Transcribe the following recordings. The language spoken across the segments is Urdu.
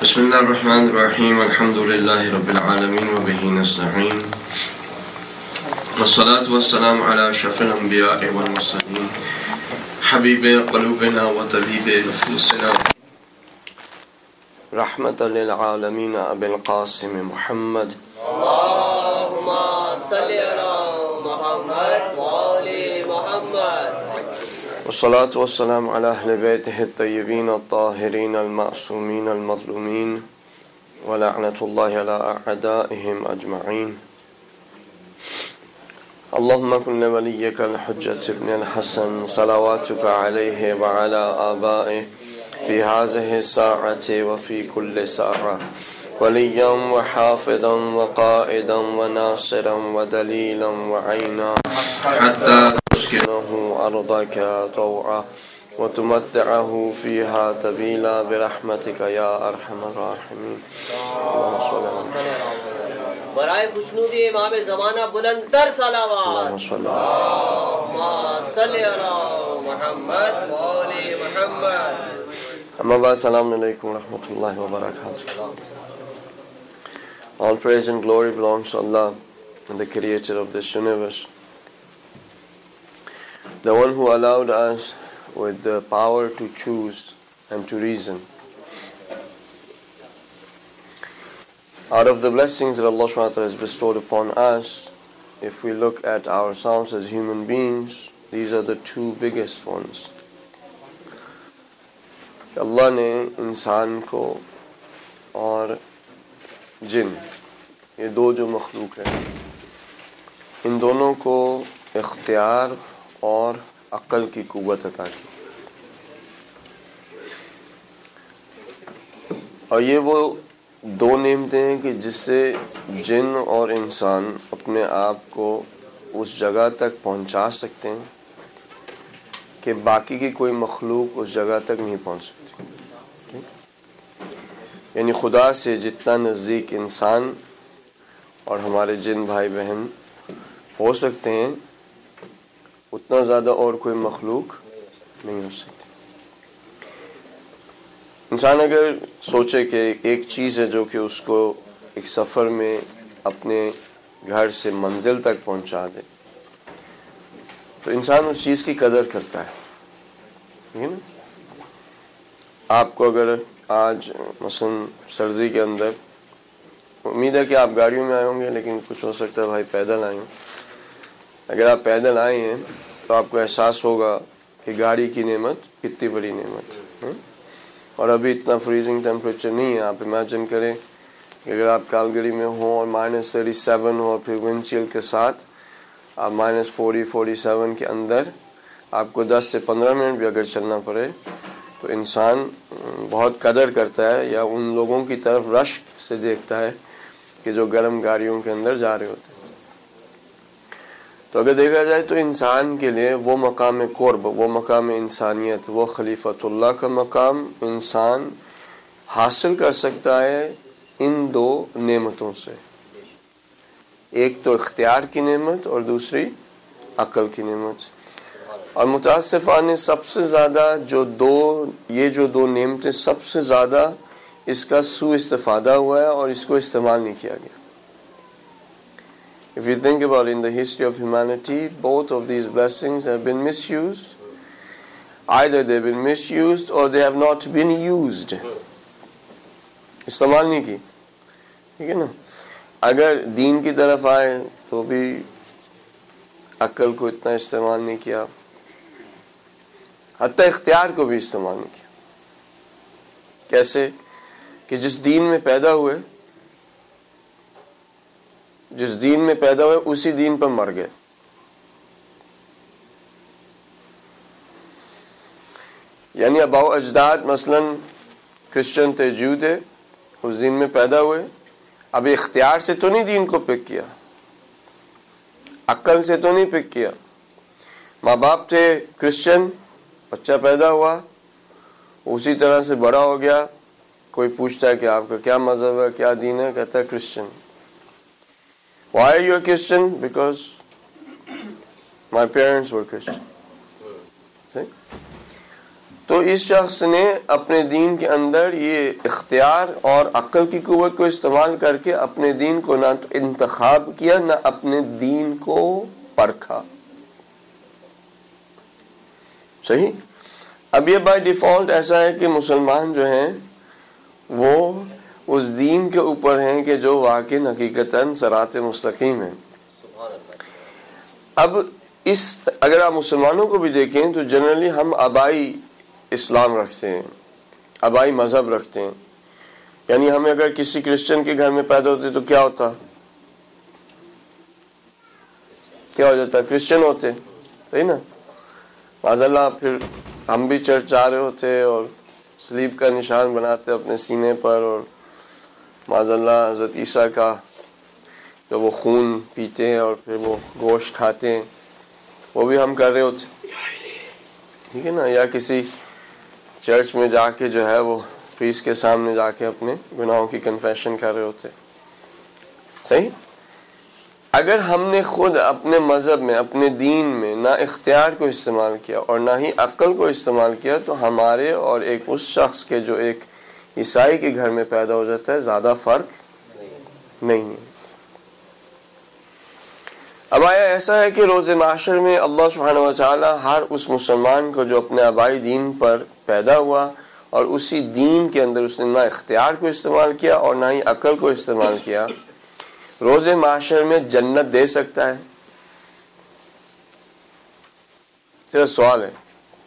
بسم الله الرحمن الرحيم الحمد لله رب العالمين وبه نستعين والصلاة والسلام على أشرف الأنبياء والمرسلين حبيب قلوبنا وطبيب نفوسنا رحمة للعالمين أبي القاسم محمد اللهم صل على محمد وآل محمد والصلاة والسلام على أهل بيته الطيبين الطاهرين المعصومين المظلومين ولعنة الله على أعدائهم أجمعين اللهم كن لوليك الحجة ابن الحسن صلواتك عليه وعلى آبائه في هذه الساعة وفي كل ساعة وليا وحافظا وقائدا وناصرا ودليلا وعينا حتى تسكنه أرضك طوعا وتمتعه فيها طويلا برحمتك يا أرحم الراحمين اللهم صل على برائے خوشنودی امام زمانہ بلند تر صلوات اللهم صل اللهم صل على محمد وآل محمد. Amma ba'd, assalamu alaikum wa rahmatullahi wa barakatuh. All praise and glory belongs to Allah, the creator of this universe, the one who allowed us with the power to choose and to reason. Out of the blessings that Allah SWT has bestowed upon us, if we look at ourselves as human beings, these are the two biggest ones. اللہ نے انسان کو اور جن، یہ دو جو مخلوق ہیں، ان دونوں کو اختیار اور عقل کی قوت عطا کی، اور یہ وہ دو نعمتیں ہیں کہ جس سے جن اور انسان اپنے آپ کو اس جگہ تک پہنچا سکتے ہیں کہ باقی کی کوئی مخلوق اس جگہ تک نہیں پہنچ سکتی. یعنی خدا سے جتنا نزدیک انسان اور ہمارے جن بھائی بہن ہو سکتے ہیں، اتنا زیادہ اور کوئی مخلوق نہیں ہو سکتی. انسان اگر سوچے کہ ایک چیز ہے جو کہ اس کو ایک سفر میں اپنے گھر سے منزل تک پہنچا دے، تو انسان اس چیز کی قدر کرتا ہے. آپ کو اگر آج مثلا سردی کے اندر، امید ہے کہ آپ گاڑیوں میں آئے ہوں گے، لیکن کچھ ہو سکتا ہے بھائی پیدل آئے ہوں. اگر آپ پیدل آئے ہیں تو آپ کو احساس ہوگا کہ گاڑی کی نعمت کتنی بڑی نعمت ہے. اور ابھی اتنا فریزنگ ٹیمپریچر نہیں ہے. آپ امیجن کریں کہ اگر آپ کالگری میں ہوں اور -37 ہو، اور پھر ونڈ چیل کے ساتھ آپ -40-47 کے اندر آپ کو 10 سے 15 منٹ بھی اگر چلنا پڑے، تو انسان بہت قدر کرتا ہے یا ان لوگوں کی طرف رشک سے دیکھتا ہے کہ جو گرم گاڑیوں کے اندر جا رہے ہوتے ہیں. تو اگر دیکھا جائے تو انسان کے لیے وہ مقام قرب، وہ مقام انسانیت، وہ خلیفۃ اللہ کا مقام انسان حاصل کر سکتا ہے ان دو نعمتوں سے، ایک تو اختیار کی نعمت اور دوسری عقل کی نعمت. اور متاسفانہ سب سے زیادہ یہ جو دو نعمتیں سب سے زیادہ اس کا سوء استفادہ ہوا ہے اور اس کو استعمال نہیں کیا گیا. If you think about in the history of humanity, both of these blessings have been misused. Either they've been misused or they have not been used. استعمال نہیں کی. ٹھیک ہے نا. اگر دین کی طرف آئے تو بھی عقل کو اتنا استعمال نہیں کیا، حتیٰ اختیار کو بھی استعمال نہیں کیا. کیسے کہ جس دین میں پیدا ہوئے اسی دین پر مر گئے. یعنی آباء و اجداد مثلا کرسچن تھے، جیو تھے، اس دین میں پیدا ہوئے. اب اختیار سے تو نہیں دین کو پک کیا، عقل سے تو نہیں پک کیا. ماں باپ تھے کرسچن، بچہ پیدا ہوا، اسی طرح سے بڑا ہو گیا. کوئی پوچھتا ہے کہ آپ کا کیا مذہب ہے، کیا دین ہے، کہتا ہے Christian. Why are you a Christian? Because my parents were Christian. تو تو اس شخص نے اپنے دین کے اندر یہ اختیار اور عقل کی قوت کو استعمال کر کے اپنے دین کو نہ تو انتخاب کیا نہ اپنے دین کو پرکھا. صحیح. اب یہ بائی ڈیفالٹ ایسا ہے کہ مسلمان جو ہیں وہ اس دین کے اوپر ہیں کہ جو واقع حقیقتاً صراط مستقیم ہے. اب اگر آپ مسلمانوں کو بھی دیکھیں تو جنرلی ہم آبائی اسلام رکھتے ہیں, آبائی مذہب رکھتے ہیں. یعنی ہمیں اگر کسی کرسچن کے گھر میں پیدا ہوتے تو کیا ہوتا, کیا ہو جاتا, کرسچن ہوتے. صحیح نا. معذاللہ پھر ہم بھی چرچ جا رہے ہوتے اور سلیب کا نشان بناتے اپنے سینے پر, اور معذاللہ حضرت عیسیٰ کا جو وہ خون پیتے ہیں اور پھر وہ گوشت کھاتے ہیں وہ بھی ہم کر رہے ہوتے. ٹھیک ہے نا. یا کسی چرچ میں جا کے جو ہے وہ پریس کے سامنے جا کے اپنے گناہوں کی کنفیشن کر رہے ہوتے. صحیح. اگر ہم نے خود اپنے مذہب میں اپنے دین میں نہ اختیار کو استعمال کیا اور نہ ہی عقل کو استعمال کیا تو ہمارے اور ایک اس شخص کے جو ایک عیسائی کے گھر میں پیدا ہو جاتا ہے زیادہ فرق نہیں ہے. اب آیا ایسا ہے کہ روز محشر میں اللہ سبحانہ و تعالی ہر اس مسلمان کو جو اپنے آبائی دین پر پیدا ہوا اور اسی دین کے اندر اس نے نہ اختیار کو استعمال کیا اور نہ ہی عقل کو استعمال کیا, روز محشر میں جنت دے سکتا ہے؟ صرف سوال ہے.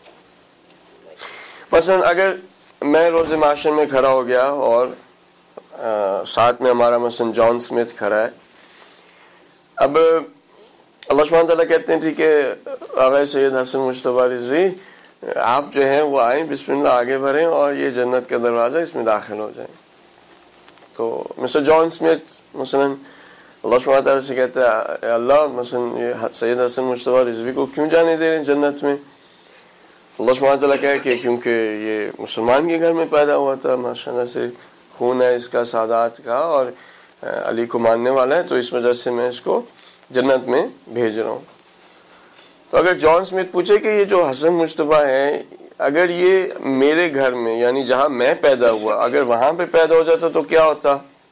مثلا اگر میں روز محشر میں کھڑا ہو گیا اور ساتھ میں ہمارا مثلا جان سمتھ کھڑا ہے. اب اللہ سبحانہ تعالیٰ کہتے ہیں ٹھیک ہے آغا سید حسن مجتبی رضوی آپ جو ہیں وہ آئیں, بسم اللہ آگے بڑھیں اور یہ جنت کا دروازہ اس میں داخل ہو جائیں. تو مسٹر جان سمتھ مثلا اللہ سبحانہ تعالیٰ سے کہتا ہے اللہ مثلا یہ سید حسن مجتبی رضوی کو کیوں جانے دے رہے ہیں جنت میں؟ اللہ سبحانہ تعالیٰ کہے کہ کیونکہ یہ مسلمان کے گھر میں پیدا ہوا تھا, ماشاءاللہ سے خون ہے اس کا سادات کا اور علی کو ماننے والا ہے, تو اس وجہ سے میں اس کو جنت میں بھیج رہا ہوں. تو اگر جان سمتھ پوچھے کہ یہ جو حسن مجتبی ہے اگر یہ میرے گھر میں یعنی جہاں میں پیدا ہوا اگر وہاں پہ پیدا ہو جاتا تو کیا ہوتا؟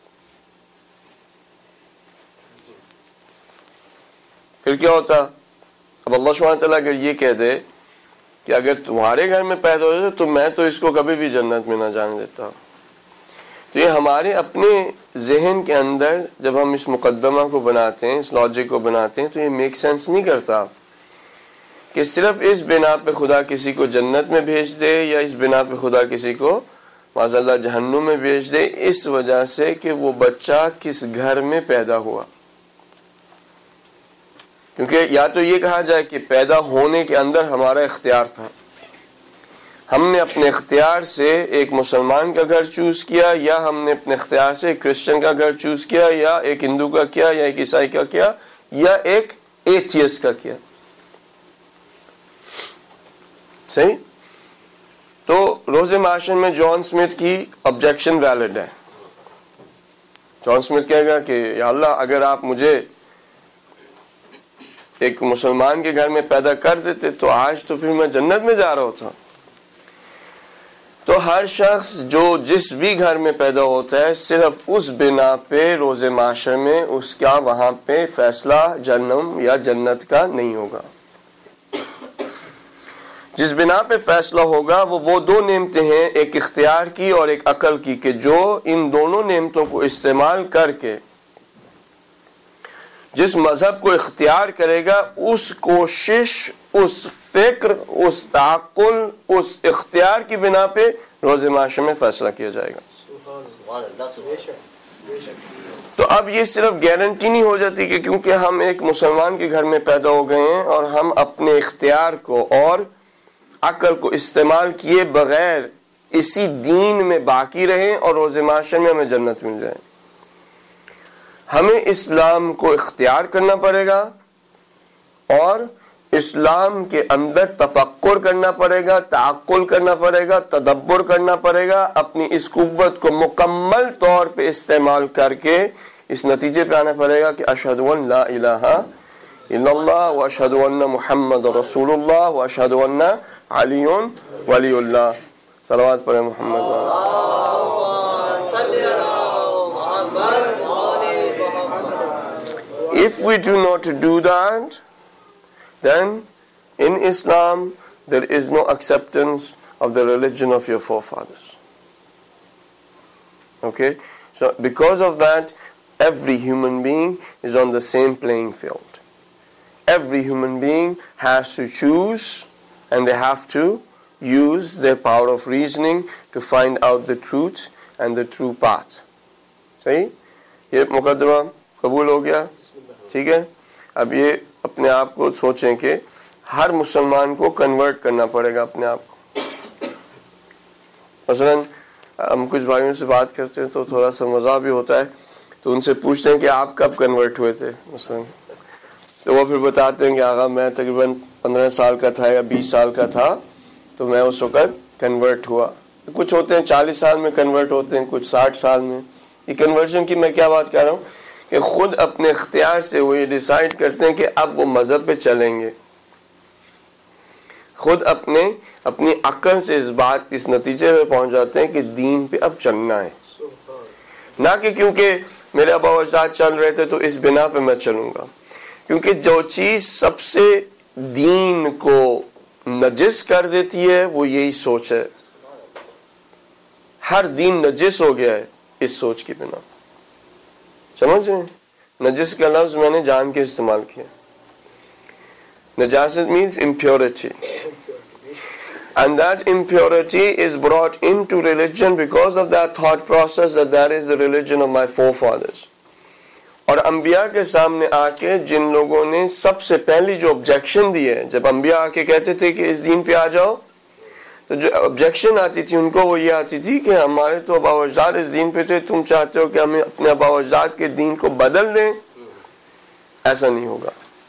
پھر کیا ہوتا؟ اب اللہ سبحانہ تعالیٰ اگر یہ کہہ دے کہ اگر تمہارے گھر میں پیدا ہو جائے تو میں تو اس کو کبھی بھی جنت میں نہ جانے دیتا. تو یہ ہمارے اپنے ذہن کے اندر جب ہم اس مقدمہ کو بناتے ہیں, اس لاجک کو بناتے ہیں, تو یہ میک سینس نہیں کرتا کہ صرف اس بنا پہ خدا کسی کو جنت میں بھیج دے یا اس بنا پہ خدا کسی کو معاذاللہ جہنم میں بھیج دے اس وجہ سے کہ وہ بچہ کس گھر میں پیدا ہوا. کیونکہ یا تو یہ کہا جائے کہ پیدا ہونے کے اندر ہمارا اختیار تھا, ہم نے اپنے اختیار سے ایک مسلمان کا گھر چوز کیا, یا ہم نے اپنے اختیار سے ایک کرسچن کا گھر چوز کیا, یا ایک ہندو کا کیا, یا ایک عیسائی کا کیا, یا ایک ایتھیسٹ کا کیا. صحیح. تو روز محشر میں جان سمتھ کی آبجیکشن ویلڈ ہے. جان سمتھ کہے گا کہ یا اللہ اگر آپ مجھے ایک مسلمان کے گھر میں پیدا کر دیتے تو آج تو پھر میں جنت میں جا رہا ہوتا. تو ہر شخص جو جس بھی گھر میں پیدا ہوتا ہے صرف اس بنا پہ روز محشر میں اس کا وہاں پہ فیصلہ جہنم یا جنت کا نہیں ہوگا. جس بنا پہ فیصلہ ہوگا وہ دو نعمتیں ہیں, ایک اختیار کی اور ایک عقل کی, کہ جو ان دونوں نعمتوں کو استعمال کر کے جس مذہب کو اختیار کرے گا اس کوشش, اس فکر, اس تعقل, اس اختیار کی بنا پہ روز محشر میں فیصلہ کیا جائے گا. تو اب یہ صرف گارنٹی نہیں ہو جاتی کہ کیونکہ ہم ایک مسلمان کے گھر میں پیدا ہو گئے ہیں اور ہم اپنے اختیار کو اور عقل کو استعمال کیے بغیر اسی دین میں باقی رہیں اور روز محشر میں ہمیں جنت مل جائے. ہمیں اسلام کو اختیار کرنا پڑے گا اور اسلام کے اندر تفکر کرنا پڑے گا, تعقل کرنا پڑے گا, تدبر کرنا پڑے گا, اپنی اس قوت کو مکمل طور پہ استعمال کر کے اس نتیجے پہ آنا پڑے گا کہ اشہد ان لا الہ illallah wa ashhadu anna Muhammadar Rasulullah wa ashhadu anna Aliyun Waliullah. Salawat pare Muhammad wa If we do not do that, then in Islam there is no acceptance of the religion of your forefathers. Okay? So because of that, every human being is on the same playing field. Every human being has to choose, and they have to use their power of reasoning to find out the truth and the true path. صحیح؟ یہ مقدمہ قبول ہو گیا؟ ٹھیک ہے. اب یہ اپنے آپ کو سوچیں کہ ہر مسلمان کو کنورٹ کرنا پڑے گا اپنے آپ کو. مثلا ہم کچھ بھائیوں سے بات کرتے ہیں تو تھوڑا سا مزہ بھی ہوتا ہے, تو ان سے پوچھتے ہیں کہ آپ کب کنورٹ ہوئے تھے مثلا, تو وہ پھر بتاتے ہیں کہ آغا میں تقریباً 15 سال کا تھا یا 20 سال کا تھا تو میں اس وقت کنورٹ ہوا. کچھ ہوتے ہیں 40 سال میں کنورٹ ہوتے ہیں, کچھ 60 سال میں. یہ کنورژن کی میں کیا بات کر رہا ہوں کہ خود اپنے اختیار سے وہ یہ ڈیسائیڈ کرتے ہیں کہ اب وہ مذہب پہ چلیں گے. خود اپنی عقل سے اس نتیجے میں پہنچ جاتے ہیں کہ دین پہ اب چلنا ہے, نہ کہ کیونکہ میرے ابا و اجداد چل رہے تھے تو اس بنا پہ میں چلوں گا. کیونکہ جو چیز سب سے دین کو نجس کر دیتی ہے وہ یہی سوچ ہے. ہر دین نجس ہو گیا ہے اس سوچ کی بنا. سمجھ رہے ہیں؟ نجس کا لفظ میں نے جان کے استعمال کیا. نجاست means impurity, and that impurity is brought into religion because of that thought process that is the religion of my forefathers. اور انبیاء کے سامنے آ کے جن لوگوں نے سب سے پہلی جو objection دی ہے, جب انبیاء آ کے کہتے تھے کہ اس دین پہ آ جاؤ, تو جو objection آتی تھی ان کو وہ یہ آتی تھی کہ ہمارے تو ابا و اجداد اس دین پہ تھے, تم چاہتے ہو کہ ہمیں اپنے ابا و اجداد کے دین کو بدل دیں. ایسا نہیں ہوگا.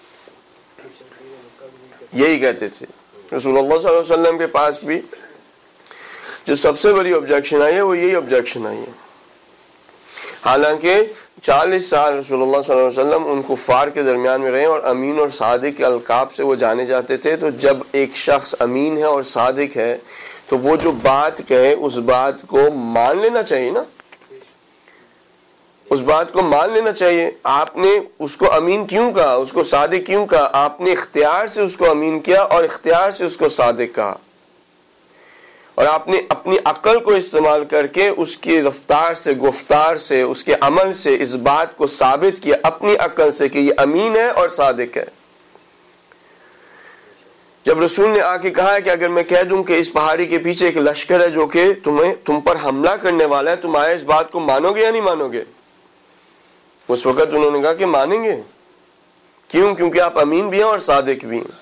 یہی کہتے تھے. رسول اللہ صلی اللہ علیہ وسلم کے پاس بھی جو سب سے بڑی objection آئی ہے وہ یہی objection آئی ہے. حالانکہ 40 سال رسول اللہ صلی اللہ علیہ وسلم ان کفار کے درمیان میں رہے اور امین اور صادق کے القاب سے وہ جانے جاتے تھے. تو جب ایک شخص امین ہے اور صادق ہے تو وہ جو بات کہے اس بات کو مان لینا چاہیے نا, اس بات کو مان لینا چاہیے. آپ نے اس کو امین کیوں کہا, اس کو صادق کیوں کہا؟ آپ نے اختیار سے اس کو امین کیا اور اختیار سے اس کو صادق کہا, اور آپ نے اپنی عقل کو استعمال کر کے اس کی رفتار سے, گفتار سے, اس کے عمل سے اس بات کو ثابت کیا اپنی عقل سے کہ یہ امین ہے اور صادق ہے. جب رسول نے آ کے کہا کہ اگر میں کہہ دوں کہ اس پہاڑی کے پیچھے ایک لشکر ہے جو کہ تم پر حملہ کرنے والا ہے, تم آیا اس بات کو مانو گے یا نہیں مانو گے؟ اس وقت انہوں نے کہا کہ مانیں گے. کیوں؟ کیونکہ آپ امین بھی ہیں اور صادق بھی ہیں.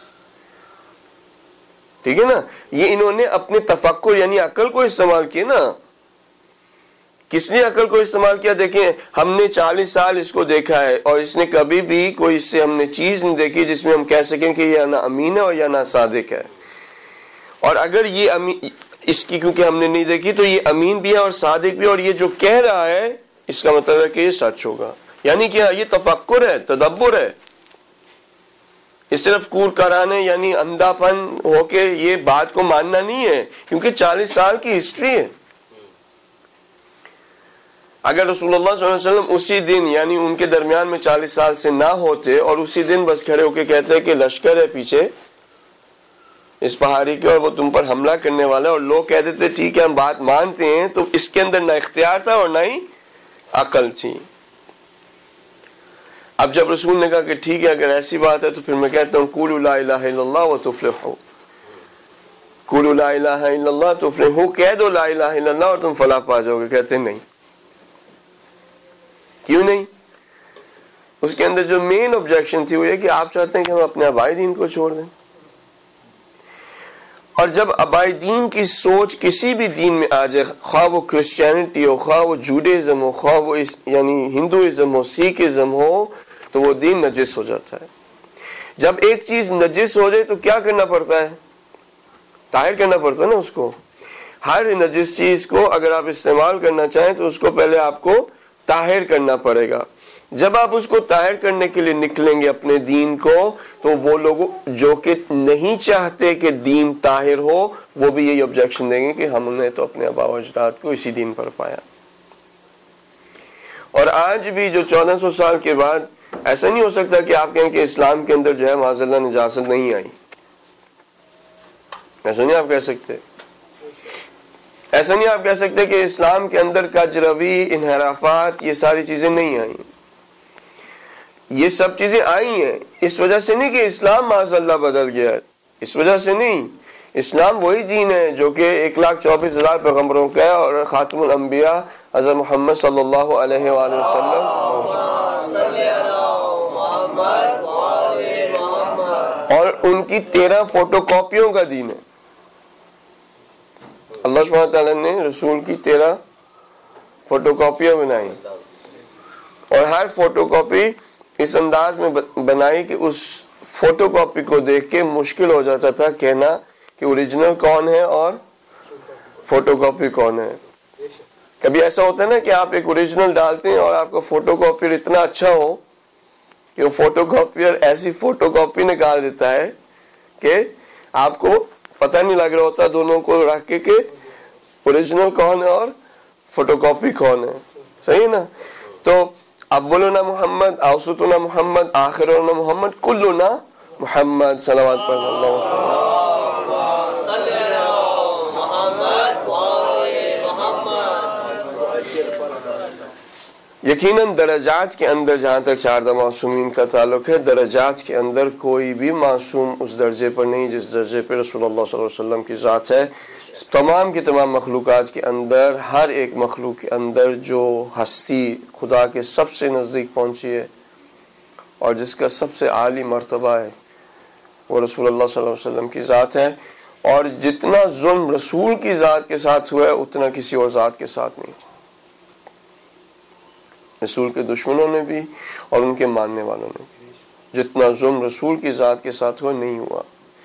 ٹھیک ہے نا. یہ انہوں نے اپنے تفکر یعنی عقل کو استعمال کیا نا. کس نے عقل کو استعمال کیا؟ دیکھیں, ہم نے 40 سال اس کو دیکھا ہے اور اس نے کبھی بھی کوئی اس سے ہم نے چیز نہیں دیکھی جس میں ہم کہہ سکیں کہ یہ نہ امین ہے اور یا نہ صادق ہے. اور اگر یہ اس کی کیونکہ ہم نے نہیں دیکھی تو یہ امین بھی ہے اور صادق بھی, اور یہ جو کہہ رہا ہے اس کا مطلب ہے کہ یہ سچ ہوگا. یعنی کیا؟ یہ تفکر ہے, تدبر ہے. یہ صرف کور کرانے یعنی اندھا پن ہو کے یہ بات کو ماننا نہیں ہے, کیونکہ 40 سال کی ہسٹری ہے. اگر رسول اللہ صلی اللہ علیہ وسلم اسی دن یعنی ان کے درمیان میں 40 سال سے نہ ہوتے اور اسی دن بس کھڑے ہو کے کہتے کہ لشکر ہے پیچھے اس پہاڑی کے اور وہ تم پر حملہ کرنے والا ہے, اور لوگ کہتے تھے ٹھیک ہے ہم بات مانتے ہیں, تو اس کے اندر نہ اختیار تھا اور نہ ہی عقل تھی. اب جب رسول نے کہا کہ ٹھیک ہے اگر ایسی بات ہے تو پھر میں کہتا ہوں قولوا لا الہ الا اللہ وتفلحوا, قولوا لا الہ الا اللہ تفلحوا, کہہ دو لا الہ الا اللہ اور تم فلاح پا جاؤ گے. کہتے نہیں. کیوں نہیں؟ اس کے اندر جو مین objection تھی وہ یہ کہ آپ چاہتے ہیں کہ ہم اپنے آبائی دین کو چھوڑ دیں. اور جب آبائی دین کی سوچ کسی بھی دین میں آ جائے, خواہ وہ کرسچینٹی ہو, خواہ وہ جوڈیزم ہو, خواہ وہ یعنی ہندوازم ہو, سکھزم ہو, تو وہ دین نجس ہو جاتا ہے. جب ایک چیز نجس ہو جائے تو کیا کرنا پڑتا ہے؟ طاہر کرنا پڑتا ہے نا اس کو. ہر نجس چیز کو اگر آپ استعمال کرنا چاہیں تو اس کو پہلے آپ کو طاہر کرنا پڑے گا. جب آپ اس کو طاہر کرنے کے لیے نکلیں گے اپنے دین کو، تو وہ لوگ جو کہ نہیں چاہتے کہ دین طاہر ہو وہ بھی یہی آبجیکشن دیں گے کہ ہم نے تو اپنے آباء و اجداد کو اسی دین پر پایا۔ اور آج بھی جو 1400 سال کے بعد ایسا نہیں ہو سکتا کہ آپ کہیں کہ اسلام کے اندر جو ہے معاذ اللہ نجاست نہیں آئی، ایسا نہیں آپ کہہ سکتے۔ ایسا نہیں آپ کہہ سکتے کہ اسلام کے اندر کجروی، انحرافات، یہ ساری چیزیں نہیں آئیں۔ یہ سب چیزیں آئی ہیں، اس وجہ سے نہیں کہ اسلام معاذ اللہ بدل گیا ہے، اس وجہ سے نہیں۔ اسلام وہی دین ہے جو کہ 1,24,000 پیغمبروں کا ہے، اور خاتم الانبیاء حضرت محمد صلی اللہ علیہ وآلہ وسلم، اور ان کی 13 فوٹو کاپیوں کا دین ہے۔ اللہ سبحانہ تعالیٰ نے رسول کی 13 فوٹو کاپیاں بنائی، اور ہر فوٹو کاپی اس انداز میں بنائی کہ اس فوٹو کاپی کو دیکھ کے مشکل ہو جاتا تھا کہنا کہ اوریجنل کون ہے اور فوٹو کاپی کون ہے۔ کبھی ایسا ہوتا ہے نا کہ آپ ایک اوریجنل ڈالتے ہیں اور آپ کا فوٹو کاپی اتنا اچھا ہو کہ وہ فوٹو کاپیئر ایسی فوٹو کاپی نکال دیتا ہے کہ آپ کو پتہ نہیں لگ رہا ہوتا دونوں کو رکھ کے کہ اوریجنل کون ہے اور فوٹو کاپی کون ہے، صحیح نا؟ تو اولنا محمد، اوسطنا محمد، آخرنا محمد، کلنا محمد، صلوات پر اللہ وسلم۔ یقیناً درجات کے اندر جہاں تک 4 معصومین کا تعلق ہے، درجات کے اندر کوئی بھی معصوم اس درجے پر نہیں جس درجے پر رسول اللہ صلی اللہ علیہ وسلم کی ذات ہے۔ تمام کی تمام مخلوقات کے اندر، ہر ایک مخلوق کے اندر جو ہستی خدا کے سب سے نزدیک پہنچی ہے اور جس کا سب سے عالی مرتبہ ہے وہ رسول اللہ صلی اللہ علیہ وسلم کی ذات ہے، اور جتنا ظلم رسول کی ذات کے ساتھ ہوا ہے اتنا کسی اور ذات کے ساتھ نہیں۔ رسول کے دشمنوں نے بھی اور ان کے ماننے والوں نے بھی، جتنا ظلم رسول کی ذات کے ساتھ ہوا نہیں ہوا۔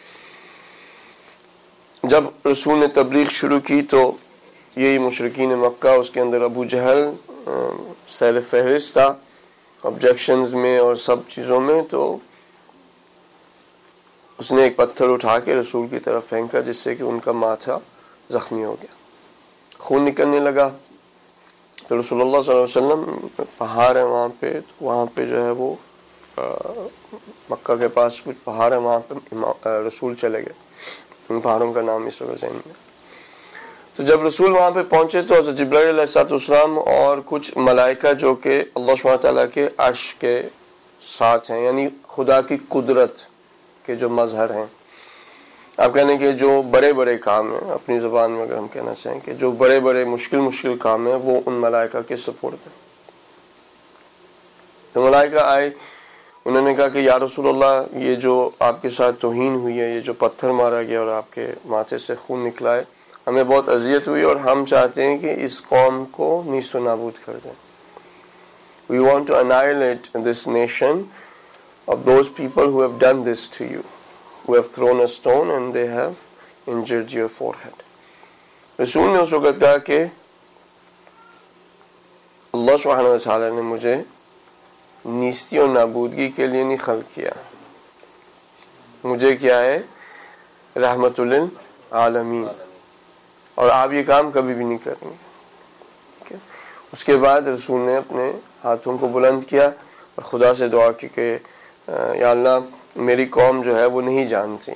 جب رسول نے تبلیغ شروع کی تو یہی مشرکین مکہ، اس کے اندر ابو جہل سیر فہرست تھا آبجیکشنز میں اور سب چیزوں میں، تو اس نے ایک پتھر اٹھا کے رسول کی طرف پھینکا جس سے کہ ان کا ماتھا زخمی ہو گیا، خون نکلنے لگا۔ تو رسول اللہ صلی اللہ علیہ وسلم، پہاڑ ہے وہاں پہ جو ہے وہ مکہ کے پاس کچھ پہاڑ ہے، وہاں پہ رسول چلے گئے، ان پہاڑوں کا نام اس وقت ذہن میں۔ تو جب رسول وہاں پہ پہنچے تو حضرت جبرائیل علیہ السلام اور کچھ ملائکہ جو کہ اللہ سبحانہ تعالیٰ کے عرش کے ساتھ ہیں، یعنی خدا کی قدرت کے جو مظہر ہیں، آپ کہنے کہ جو بڑے بڑے کام ہیں، اپنی زبان میں اگر ہم کہنا چاہیں کہ جو بڑے بڑے مشکل کام ہیں وہ ان ملائکہ کے سپرد ہیں۔ تو ملائکہ آئے، انہوں نے کہا کہ یا رسول اللہ، یہ جو آپ کے ساتھ توہین ہوئی ہے، یہ جو پتھر مارا گیا اور آپ کے ماتھے سے خون نکلا ہے، ہمیں بہت اذیت ہوئی اور ہم چاہتے ہیں کہ اس قوم کو نیست و نابود کر دیں۔ We want to annihilate this nation of those people who have done this to you, who have thrown a stone and they have injured your forehead. رسول نے اس وقت کہا کہ اللہ سبحانہ وتعالی نے مجھے نیستی اور نابودگی کے لیے نہیں خلق کیا، مجھے کیا ہے رحمت للعالمین، اور آپ یہ کام کبھی بھی نہیں کریں گے۔ اس کے بعد رسول نے اپنے ہاتھوں کو بلند کیا اور خدا سے دعا کی کہ یا اللہ، میری قوم جو ہے وہ نہیں جانتی،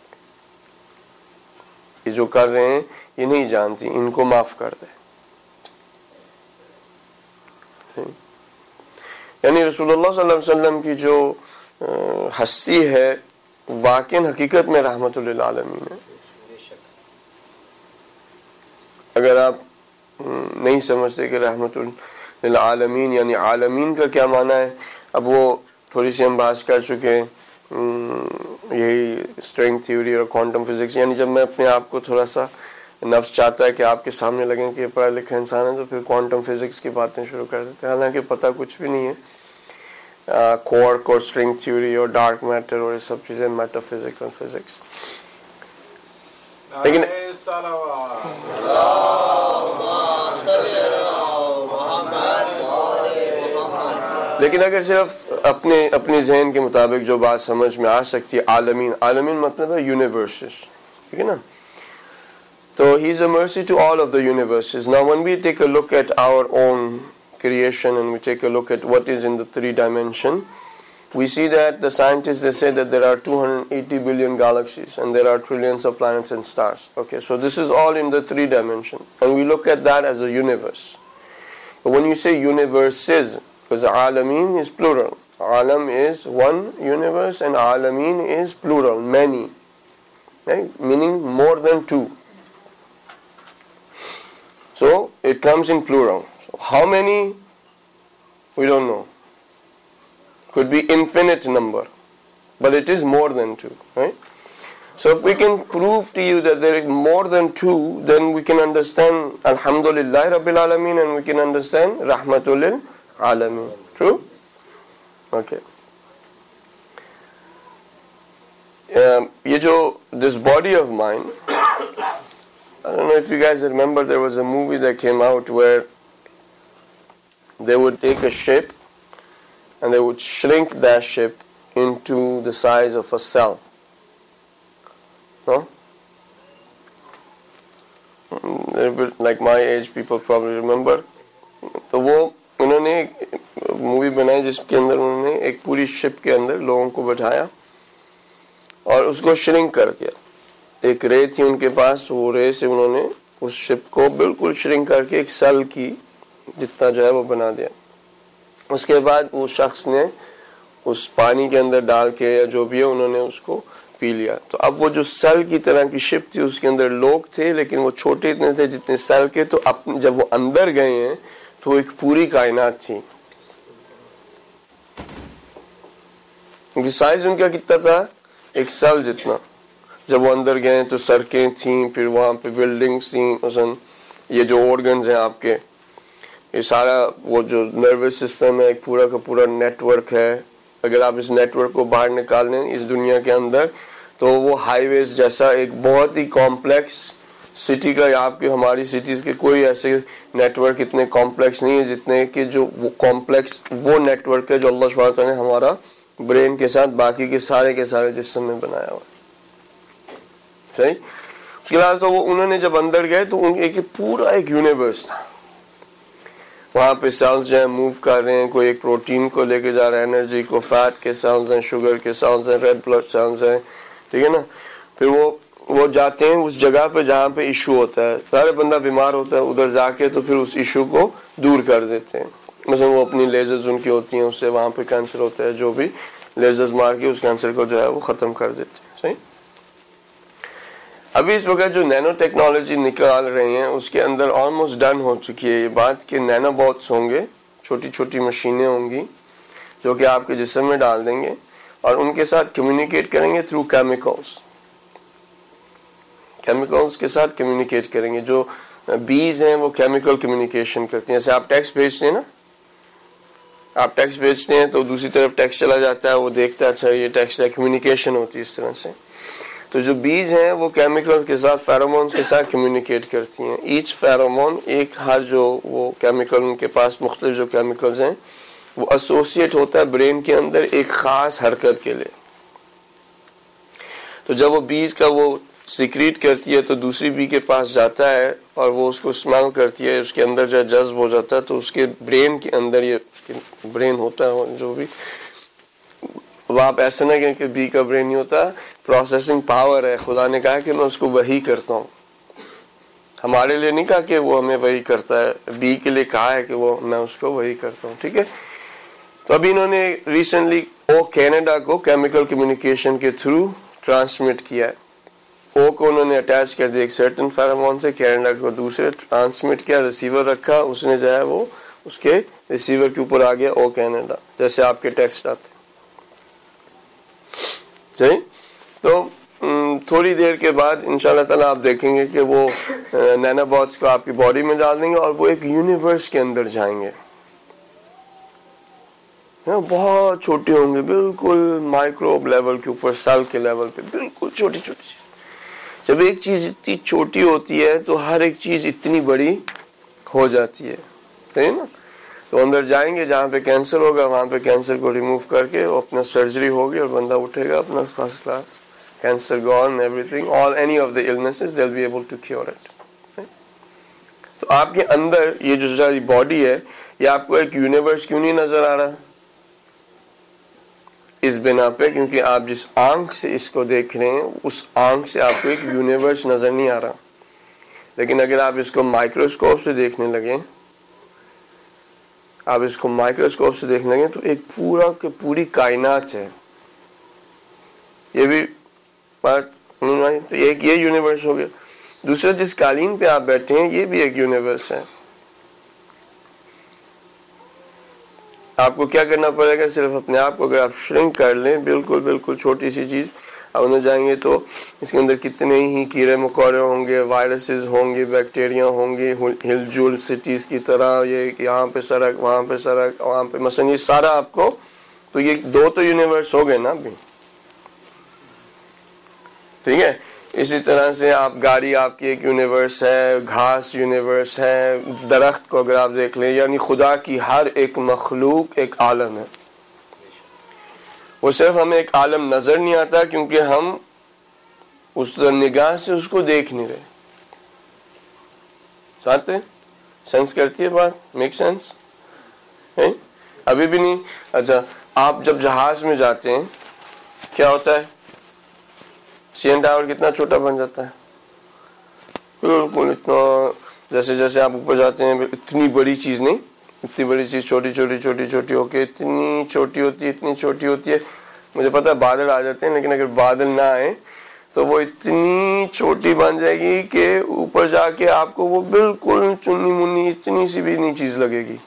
یہ جو کر رہے ہیں یہ نہیں جانتی، ان کو معاف کر دے۔ یعنی رسول اللہ صلی اللہ علیہ وسلم کی جو ہستی ہے واقعی حقیقت میں رحمت للعالمین ہے۔ اگر آپ نہیں سمجھتے کہ رحمت للعالمین یعنی عالمین کا کیا معنی ہے، اب وہ تھوڑی سی ہم بات کر چکے ہیں، یہی اسٹرنگ تھیوری اور کوانٹم فزکس۔ یعنی جب میں اپنے آپ کو تھوڑا سا نفس چاہتا ہے کہ آپ کے سامنے لگیں کہ یہ پڑھا لکھا انسان ہے تو پھر کوانٹم فزکس کی باتیں شروع کر دیتے ہیں، حالانکہ پتہ کچھ بھی نہیں ہے۔ کوارک اور اسٹرنگ تھیوری اور ڈارک میٹر اور یہ سب چیزیں، میٹا فزکس اور فزکس، لیکن لیکن اگر صرف اپنی ذہن کے مطابق جو بات سمجھ میں آ سکتی ہے، عالمین مطلب ہے یونیورسز، ٹھیک ہے نا. So he is a mercy to all of the universes. Now when we take a look at our own creation and we take a look at what is in the 3 dimension, we see that the scientists, they say that there are 280 billion galaxies and there are trillions of planets and stars. Okay, so this is all in the 3 dimension and we look at that as a universe. But when you say universes, because alameen is plural, alam is one universe and alameen is plural, many, right? Meaning more than 2. So it comes in plural. So how many? We don't know. Could be infinite number, but it is more than 2, right? So if we can prove to you that there is more than 2, then we can understand Alhamdulillah Rabbil Alameen and we can understand Rahmatul lil Alameen. True? Okay. This body of mine, I don't know if you guys remember, there was a movie that came out where they would take a ship and they would shrink that ship into the size of a cell. No? Like my age people probably remember. تو وہ انہوں نے ایک مووی بنائی جس کے اندر انہوں نے ایک پوری شپ کے اندر لوگوں کو بٹھایا اور اس کو شرنک کر دیا. ایک رے تھی ان کے پاس، وہ رے سے انہوں نے اس شپ کو بالکل شرنک کر کے ایک سیل کی جتنا جو ہے وہ بنا دیا. اس کے بعد وہ شخص نے اس پانی کے اندر ڈال کے یا جو بھی ہے انہوں نے اس کو پی لیا. تو اب وہ جو سیل کی طرح کی شپ تھی اس کے اندر لوگ تھے لیکن وہ چھوٹے اتنے تھے جتنے سیل کے. تو جب وہ اندر گئے ہیں تو وہ ایک پوری کائنات تھی. کیونکہ سائز ان کا کتنا تھا؟ ایک سیل جتنا. جب وہ اندر گئے تو سڑکیں تھیں، پھر وہاں پہ بلڈنگز تھیں، مثلا یہ جو آرگنز ہیں آپ کے، یہ سارا وہ جو نروس سسٹم ہے ایک پورا کا پورا نیٹ ورک ہے. اگر آپ اس نیٹ ورک کو باہر نکال لیں اس دنیا کے اندر تو وہ ہائی ویز جیسا ایک بہت ہی کمپلیکس سٹی کا، آپ کے ہماری سٹیز کے کوئی ایسے نیٹ ورک اتنے کمپلیکس نہیں ہے جتنے کہ جو وہ کمپلیکس وہ نیٹ ورک ہے جو اللہ سبحانہ تعالیٰ نے ہمارا برین کے ساتھ باقی کے سارے جسم میں بنایا ہوا. صحیح. اس کے بعد تو وہ انہوں نے جب اندر گئے تو ان ایک پورا ایک یونیورس تھا. وہاں پہ سیلز جو ہیں موو کر رہے ہیں، کوئی ایک پروٹین کو لے کے جا رہا ہے، انرجی کو، فیٹ کے سیلز ہیں، شوگر کے سیلز ہیں، ریڈ بلڈ سیلز ہیں، ٹھیک ہے نا. پھر وہ جاتے ہیں اس جگہ پہ جہاں پہ ایشو ہوتا ہے. سارے بندہ بیمار ہوتا ہے ادھر جا کے تو پھر اس ایشو کو دور کر دیتے ہیں. مثلا وہ اپنی لیزرز ان کی ہوتی ہیں، اس سے وہاں پہ کینسر ہوتا ہے، جو بھی لیزرز مار کے اس کینسر کو جو ہے وہ ختم کر دیتے ہیں. صحیح. ابھی اس وقت جو نینو ٹیکنالوجی نکال رہے ہیں اس کے اندر آلموسٹ ڈن ہو چکی ہے یہ بات کہ نینو باٹس ہوں گے، چھوٹی چھوٹی مشینیں ہوں گی جو کہ آپ کے جسم میں ڈال دیں گے اور ان کے ساتھ کمیونیکیٹ کریں گے تھرو کیمیکلز کے ساتھ کمیونیکیٹ کریں گے. جو بیز ہیں وہ کیمیکل کمیونیکیشن کرتی ہیں. جیسے آپ ٹیکسٹ بھیجتے ہیں نا، آپ ٹیکسٹ بھیجتے ہیں تو دوسری طرف ٹیکسٹ چلا جاتا ہے، وہ دیکھتا ہے اچھا یہ ٹیکسٹ ہے، کمیونیکیشن ہوتی ہے اس طرح سے. تو جو بیز ہیں وہ کیمیکل کے ساتھ فیرومونز کے ساتھ کمیونیکیٹ کرتی ہیں. ایچ فیرومون ایک ہر جو وہ کیمیکل ان کے پاس مختلف جو کیمیکلز ہیں وہ ایسوسیٹ ہوتا ہے برین کے اندر ایک خاص حرکت کے لیے. تو جب وہ بیز کا وہ سیکریٹ کرتی ہے تو دوسری بی کے پاس جاتا ہے اور وہ اس کو اسمیل کرتی ہے، اس کے اندر جو جذب ہو جاتا ہے تو اس کے برین کے اندر یہ برین ہوتا ہے جو بھی. اب آپ ایسا نہ کہیں کہ بی کا برین نہیں ہوتا، پروسیسنگ پاور ہے. خدا نے کہا کہ میں اس کو وہی کرتا ہوں. ہمارے لیے نہیں کہا کہ وہ ہمیں وہی کرتا ہے، بی کے لیے کہا ہے کہ وہ میں اس کو وہی کرتا ہوں. ٹھیک ہے. تو ابھی انہوں نے ریسنٹلی او کینیڈا کو کیمیکل کمیونیکیشن کے تھرو ٹرانسمٹ کیا ہے. او کو انہوں نے اٹیچ کر دیا ایک سرٹن فیرومون سے، کینیڈا کو دوسرے ٹرانسمٹ کیا، ریسیور رکھا، اس نے جو ہے وہ اس کے ریسیور کے اوپر آ گیا او کینیڈا، جیسے آپ کے ٹیکسٹ آتے. صحیح. تو تھوڑی دیر کے بعد انشاءاللہ تعالیٰ آپ دیکھیں گے کہ وہ نینو باٹس کو آپ کی باڈی میں ڈال دیں گے اور وہ ایک یونیورس کے اندر جائیں گے. بہت چھوٹے ہوں گے، بالکل مائکروب لیول کے اوپر، سیل کے لیول پہ بالکل چھوٹی چھوٹی. جب ایک چیز اتنی چھوٹی ہوتی ہے تو ہر ایک چیز اتنی بڑی ہو جاتی ہے. صحیح نا. تو اندر جائیں گے جہاں پہ کینسر ہوگا وہاں پہ کینسر کو ریموو کر کے اپنا سرجری ہوگی اور بندہ اٹھے گا اپنا first class. Cancer gone, everything, any of the illnesses, they'll be able to cure it. تو آپ کے اندر یہ جو ساری باڈی ہے یہ آپ کو ایک یونیورس کیوں نہیں نظر آ رہا؟ اس بنا پہ کیونکہ آپ جس آنکھ سے اس کو دیکھ رہے ہیں اس آنکھ سے آپ کو ایک یونیورس نظر نہیں آ رہا. لیکن اگر آپ اس کو مائکروسکوپ سے دیکھنے لگیں تو ایک پورا کہ پوری کائنات ہے. یہ بھی تو ایک یہ یونیورس ہو گیا. دوسرا جس قالین پہ آپ بیٹھے ہیں یہ بھی ایک یونیورس ہے. آپ کو کیا کرنا پڑے گا؟ صرف اپنے آپ کو اگر آپ شرنک کر لیں بالکل چھوٹی سی چیز اب اندر جائیں گے تو اس کے اندر کتنے ہی کیڑے مکوڑے ہوں گے, وائرسز ہوں گے, بیکٹیریا ہوں گے, ہل جل سٹیز کی طرح, یہ یہاں پہ سڑک وہاں پہ سڑک وہاں پہ مثلا یہ سارا آپ کو تو یہ دو تو یونیورس ہو گئے نا ابھی. ٹھیک ہے. اسی طرح سے آپ گاڑی آپ کی ایک یونیورس ہے, گھاس یونیورس ہے, درخت کو اگر آپ دیکھ لیں یعنی خدا کی ہر ایک مخلوق ایک عالم ہے. وہ صرف ہمیں ایک عالم نظر نہیں آتا کیونکہ ہم اس نگاہ سے اس کو دیکھ نہیں رہے. ساتھ سینس کرتی ہے بات؟ Make sense? ابھی بھی نہیں. اچھا آپ جب جہاز میں جاتے ہیں کیا ہوتا ہے؟ سی این ٹاور کتنا چھوٹا بن جاتا ہے, بالکل اتنا. جیسے جیسے آپ اوپر جاتے ہیں اتنی بڑی چیز نہیں, اتنی بڑی چیز چھوٹی چھوٹی ہو کے اتنی چھوٹی ہوتی ہے. مجھے پتا ہے بادل آ جاتے ہیں لیکن اگر بادل نہ آئے تو وہ اتنی چھوٹی بن جائے گی کہ اوپر جا کے آپ کو وہ بالکل چنی منی اتنی سی بھی نہیں چیز لگے گی.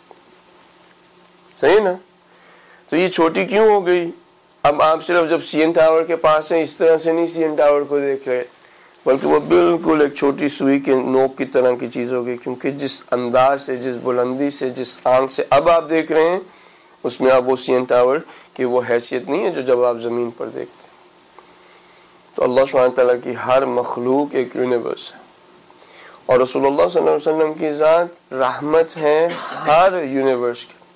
صحیح نا؟ تو یہ چھوٹی کیوں ہو گئی؟ اب آپ صرف جب سی این ٹاور کے پاس ہیں اس طرح سے نہیں سی این ٹاور کو دیکھ رہے بلکہ وہ بالکل ایک چھوٹی سوئی کے نوک کی طرح کی چیز ہوگی کیونکہ جس انداز سے, جس بلندی سے, جس آنکھ سے اب آپ دیکھ رہے ہیں اس میں اب وہ سی این ٹاور کی وہ حیثیت نہیں ہے جو جب آپ زمین پر دیکھتے ہیں. تو اللہ سبحانہ تعالیٰ کی ہر مخلوق ایک یونیورس ہے اور رسول اللہ صلی اللہ علیہ وسلم کی ذات رحمت ہے ہر یونیورس کی.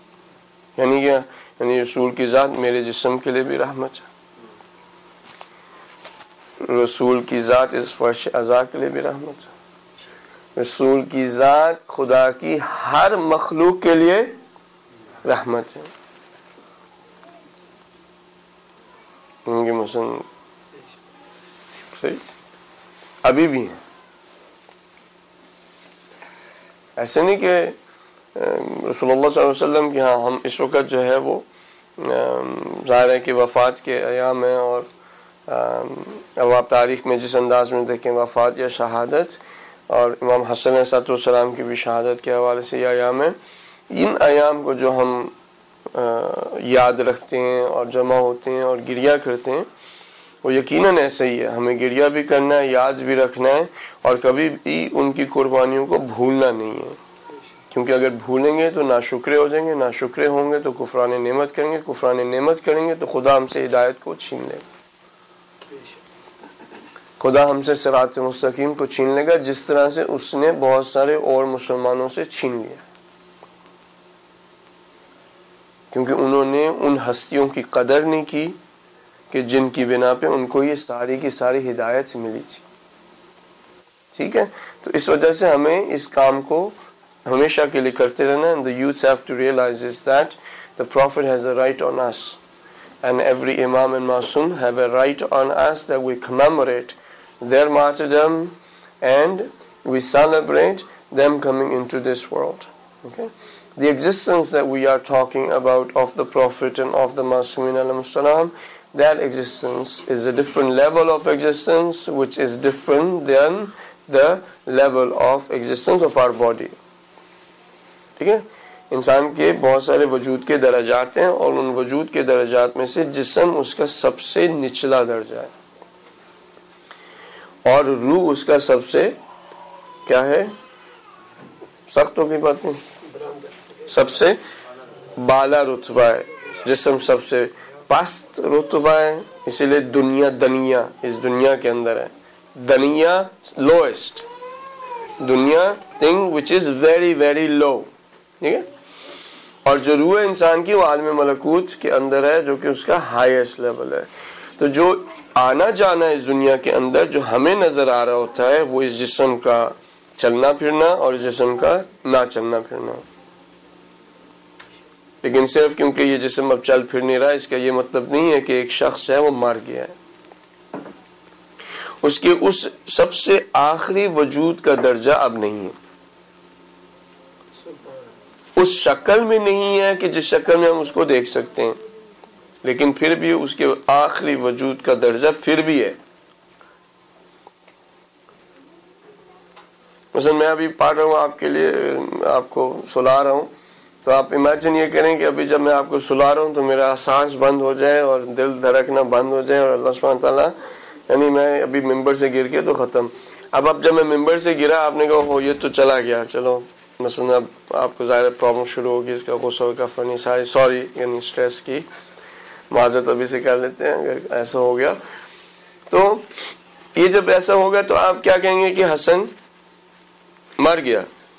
یعنی رسول کی ذات میرے جسم کے لیے بھی رحمت ہے, رسول کی ذات اس فرش اعضاء کے لیے بھی رحمت ہے, رسول کی ذات خدا کی ہر مخلوق کے لیے رحمت ہے. ان کی مثلا صحیح ابھی بھی ہیں. ایسے نہیں کہ رسول اللہ صلی اللہ علیہ وسلم کی ہاں ہم اس وقت جو ہے وہ ظاہر ہے کہ وفات کے ایام ہیں اور اب آپ تاریخ میں جس انداز میں دیکھیں وفات یا شہادت اور امام حسن علیہ السلام کی بھی شہادت کے حوالے سے یہ ایام ہیں. ان ایام کو جو ہم یاد رکھتے ہیں اور جمع ہوتے ہیں اور گریہ کرتے ہیں وہ یقیناً ایسا ہی ہے. ہمیں گریہ بھی کرنا ہے, یاد بھی رکھنا ہے اور کبھی بھی ان کی قربانیوں کو بھولنا نہیں ہے کیونکہ اگر بھولیں گے تو ناشکرے ہو جائیں گے, ناشکرے ہوں گے تو کفران نعمت کریں گے, کفران نعمت کریں گے تو خدا ہم سے ہدایت کو چھین لے گا. خدا ہم سے صراط مستقیم کو چھین لے گا جس طرح سے اس نے بہت سارے اور مسلمانوں سے چھین لیا کیونکہ انہوں نے ان ہستیوں کی قدر نہیں کی کہ جن کی بنا پہ ان کو یہ ساری کی ساری ہدایت ملی تھی. ٹھیک ہے, تو اس وجہ سے ہمیں اس کام کو ہمیشہ کے لیے کرتے رہنا. and the youths have to realize is that the Prophet has a right on us and every Imam and Masum have a right on us that we commemorate their martyrdom and we celebrate them coming into this world. Okay, the existence that we are talking about of the Prophet and of the Masumin alayhi salam, that existence is a different level of existence which is different than the level of existence of our body. ٹھیک ہے, انسان کے بہت سارے وجود کے درجات ہیں اور ان وجود کے درجات میں سے جسم اس کا سب سے نچلا درجہ ہے اور روح اس کا سب سے کیا ہے, سختوں کی باتیں, سب سے بالا رتبہ ہے. جسم سب سے پست رتبہ ہے, اسی لیے دنیا اس دنیا کے اندر ہے. دنیا lowest, دنیا thing which is very very low. ٹھیک ہے, اور جو روح انسان کی وہ عالم ملکوت کے اندر ہے جو کہ اس کا ہائیسٹ لیول ہے. تو جو آنا جانا اس دنیا کے اندر جو ہمیں نظر آ رہا ہوتا ہے وہ اس جسم کا چلنا پھرنا اور اس جسم کا نہ چلنا پھرنا. لیکن صرف کیونکہ یہ جسم اب چل پھر نہیں رہا اس کا یہ مطلب نہیں ہے کہ ایک شخص ہے وہ مر گیا ہے. اس کے اس سب سے آخری وجود کا درجہ اب نہیں ہے, اس شکل میں نہیں ہے کہ جس شکل میں ہم اس کو دیکھ سکتے ہیں, لیکن پھر بھی اس کے آخری وجود کا درجہ پھر بھی ہے. مثلا میں ابھی پڑھ رہا ہوں آپ کے لیے, آپ کو سلا رہا ہوں, تو آپ امیجن یہ کریں کہ ابھی جب میں آپ کو سلا رہا ہوں تو میرا سانس بند ہو جائے اور دل دھڑکنا بند ہو جائے, اور اللہ سبحانہ تعالیٰ یعنی میں ابھی ممبر سے گر کے تو ختم. اب جب میں ممبر سے گرا آپ نے کہا یہ تو چلا گیا, چلو مثلا اب آپ کو ظاہر پرابلم شروع ہوگی, اس کا غصہ کا فنی سوری یعنی اسٹریس کی معذرت ابھی سے کر لیتے ہیں اگر ایسا ہو گیا. تو یہ جب ایسا ہوگا تو آپ کیا کہیں گے کہ حسن مر گیا,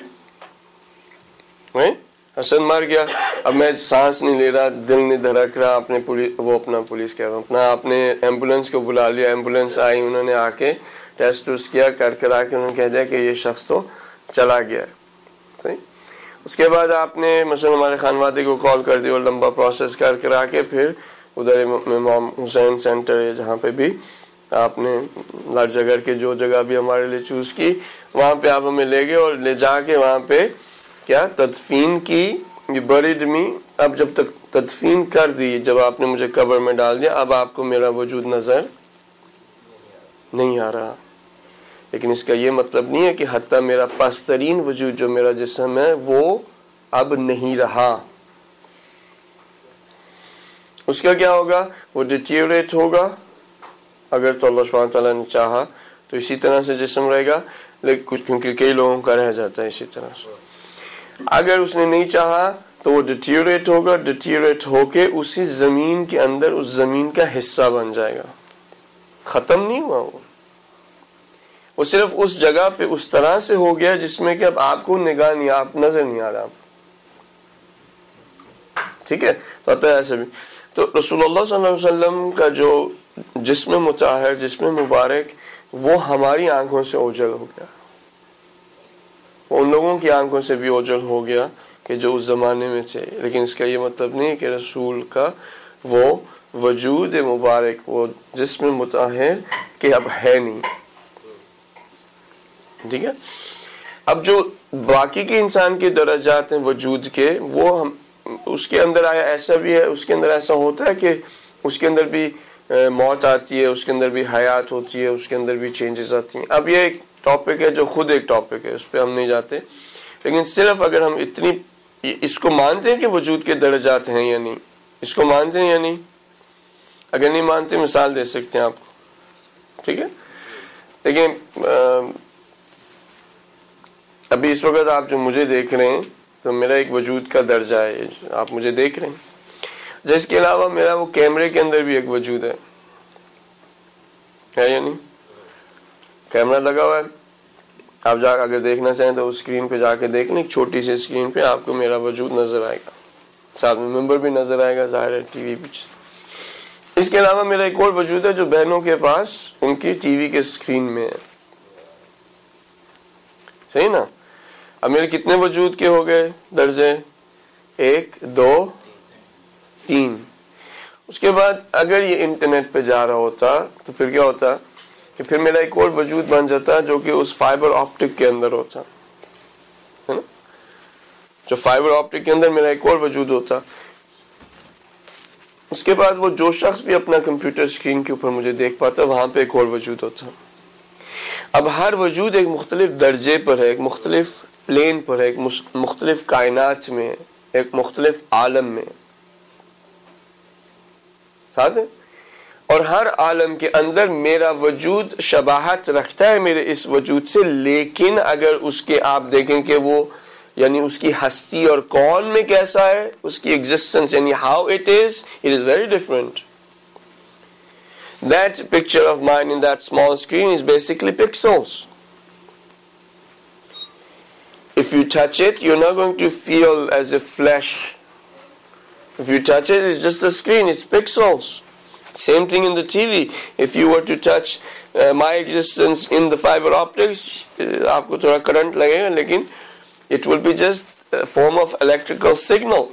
حسن مر گیا. اب میں سانس نہیں لے رہا, دل نہیں دھڑک رہا, آپ نے پولیس کہہ رہا ہوں آپ نے ایمبولینس کو بلا لیا, ایمبولینس آئی, انہوں نے آ کے ٹیسٹ کیا, کر آ کے انہوں نے کہہ دیا کہ یہ شخص تو چلا گیا ہے. صحیح. اس کے بعد آپ نے مثلا ہمارے خانوادے کو کال کر دی اور لمبا پروسیس کر آ کے پھر ادھر امام حسین سینٹر ہے جہاں پہ بھی آپ نے لارج جگہ کے جو جگہ بھی ہمارے لیے چوز کی وہاں پہ آپ ہمیں لے گئے اور لے جا کے وہاں پہ کیا تدفین کی. بریڈ می, اب جب تک تدفین کر دی, جب آپ نے مجھے قبر میں ڈال دیا, اب آپ کو میرا وجود نظر نہیں آ رہا. لیکن اس کا یہ مطلب نہیں ہے کہ حتیٰ میرا پسترین وجود جو میرا جسم ہے وہ اب نہیں رہا. اس کا کیا ہوگا, وہ ڈیٹیریٹ ہوگا. اگر تو اللہ سبحانہ تعالیٰ نے چاہا تو اسی طرح سے جسم رہے گا, لیکن کیونکہ کئی لوگوں کا رہ جاتا ہے اسی طرح سے. اگر اس نے نہیں چاہا تو وہ ڈیٹیریٹ ہوگا, ڈیٹیریٹ ہو کے اسی زمین کے اندر اس زمین کا حصہ بن جائے گا. ختم نہیں ہوا وہ صرف اس جگہ پہ اس طرح سے ہو گیا جس میں کہ اب آپ کو نگاہ نہیں, آپ نظر نہیں آ رہا. ٹھیک ہے, تو ایسے بھی تو رسول اللہ صلی اللہ علیہ وسلم کا جو جسم مطہر, جسم مبارک, وہ ہماری آنکھوں سے اوجھل ہو گیا, وہ ان لوگوں کی آنکھوں سے بھی اوجھل ہو گیا کہ جو اس زمانے میں تھے. لیکن اس کا یہ مطلب نہیں کہ رسول کا وہ وجود مبارک, وہ جسم مطہر کہ اب ہے نہیں. ٹھیک ہے. اب جو باقی کے انسان کے درجات ہیں وجود کے, وہ ہم اس کے اندر آیا ایسا بھی ہے, اس کے اندر ایسا ہوتا ہے کہ اس کے اندر بھی موت آتی ہے, اس کے اندر بھی حیات ہوتی ہے, اس کے اندر بھی چینجز آتی ہیں. اب یہ ایک ٹاپک ہے جو خود ایک ٹاپک ہے, اس پہ ہم نہیں جاتے. لیکن صرف اگر ہم اس کو مانتے ہیں کہ وجود کے درجات ہیں یا نہیں, اس کو مانتے ہیں یا نہیں, اگر نہیں مانتے مثال دے سکتے ہیں آپ کو. ٹھیک ہے. لیکن ابھی اس وقت آپ جو مجھے دیکھ رہے ہیں تو میرا ایک وجود کا درجہ ہے, آپ مجھے دیکھ رہے ہیں. جس کے علاوہ میرا وہ کیمرے کے اندر بھی ایک وجود ہے یا نہیں, کیمرہ لگا ہوا ہے, آپ جا اگر دیکھنا چاہیں تو اس اسکرین پہ جا کے دیکھ لیں, ایک چھوٹی سی اسکرین پہ آپ کو میرا وجود نظر آئے گا, ساتھ میں ممبر بھی نظر آئے گا, ظاہر ہے ٹی وی بھی. اس کے علاوہ میرا ایک اور وجود ہے جو بہنوں کے پاس ان کی ٹی وی کے اسکرین میں ہے. صحیح نا. اب میرے کتنے وجود کے ہو گئے درجے, 1 2 3. اس کے بعد اگر یہ انٹرنیٹ پہ جا رہا ہوتا تو پھر کیا ہوتا کہ پھر میرا ایک اور وجود بن جاتا جو کہ اس فائبر آپٹک کے اندر ہوتا ہے نا, جو فائبر آپٹک کے اندر میرا ایک اور وجود ہوتا. اس کے بعد وہ جو شخص بھی اپنا کمپیوٹر اسکرین کے اوپر مجھے دیکھ پاتا وہاں پہ ایک اور وجود ہوتا. اب ہر وجود ایک مختلف درجے پر ہے, ایک مختلف پلین پر ہے, ایک مختلف کائنات میں, ایک مختلف عالم میں ساتھ ہے. اور ہر عالم کے اندر میرا وجود شباہت رکھتا ہے میرے اس وجود سے, لیکن اگر اس کے آپ دیکھیں کہ وہ یعنی اس کی ہستی اور کون میں کیسا ہے, اس کی ایگزسٹنس یعنی how it is very different. That picture of mine in that small screen is basically pixels. If you touch it, you're not going to feel as if flesh If you touch it, it's just a screen, it's pixels. Same thing in the TV. If you were to touch my existence in the fiber optics, आपको थोड़ा करंट लगेगा, लेकिन it will be just a form of electrical signal.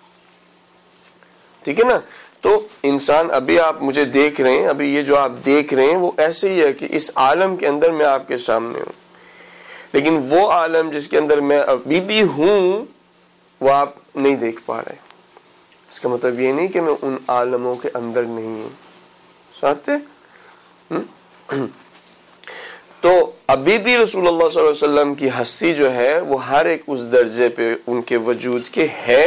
ठीक है ना? तो इंसान, अभी आप मुझे देख रहे हैं, अभी ये जो आप देख रहे हैं वो ऐसे ही है कि इस आलम के अंदर मैं आपके सामने हूँ, लेकिन वो आलम जिसके अंदर मैं अभी भी हूँ वो आप नहीं देख पा रहे. इसका मतलब ये नहीं कि मैं उन आलमों के अंदर नहीं हूँ. समझते? तो अभी भी रसूलुल्लाह सल्लल्लाहु अलैहि वसल्लम की हस्ती जो है वो हर एक उस दर्जे पे उनके वजूद के है,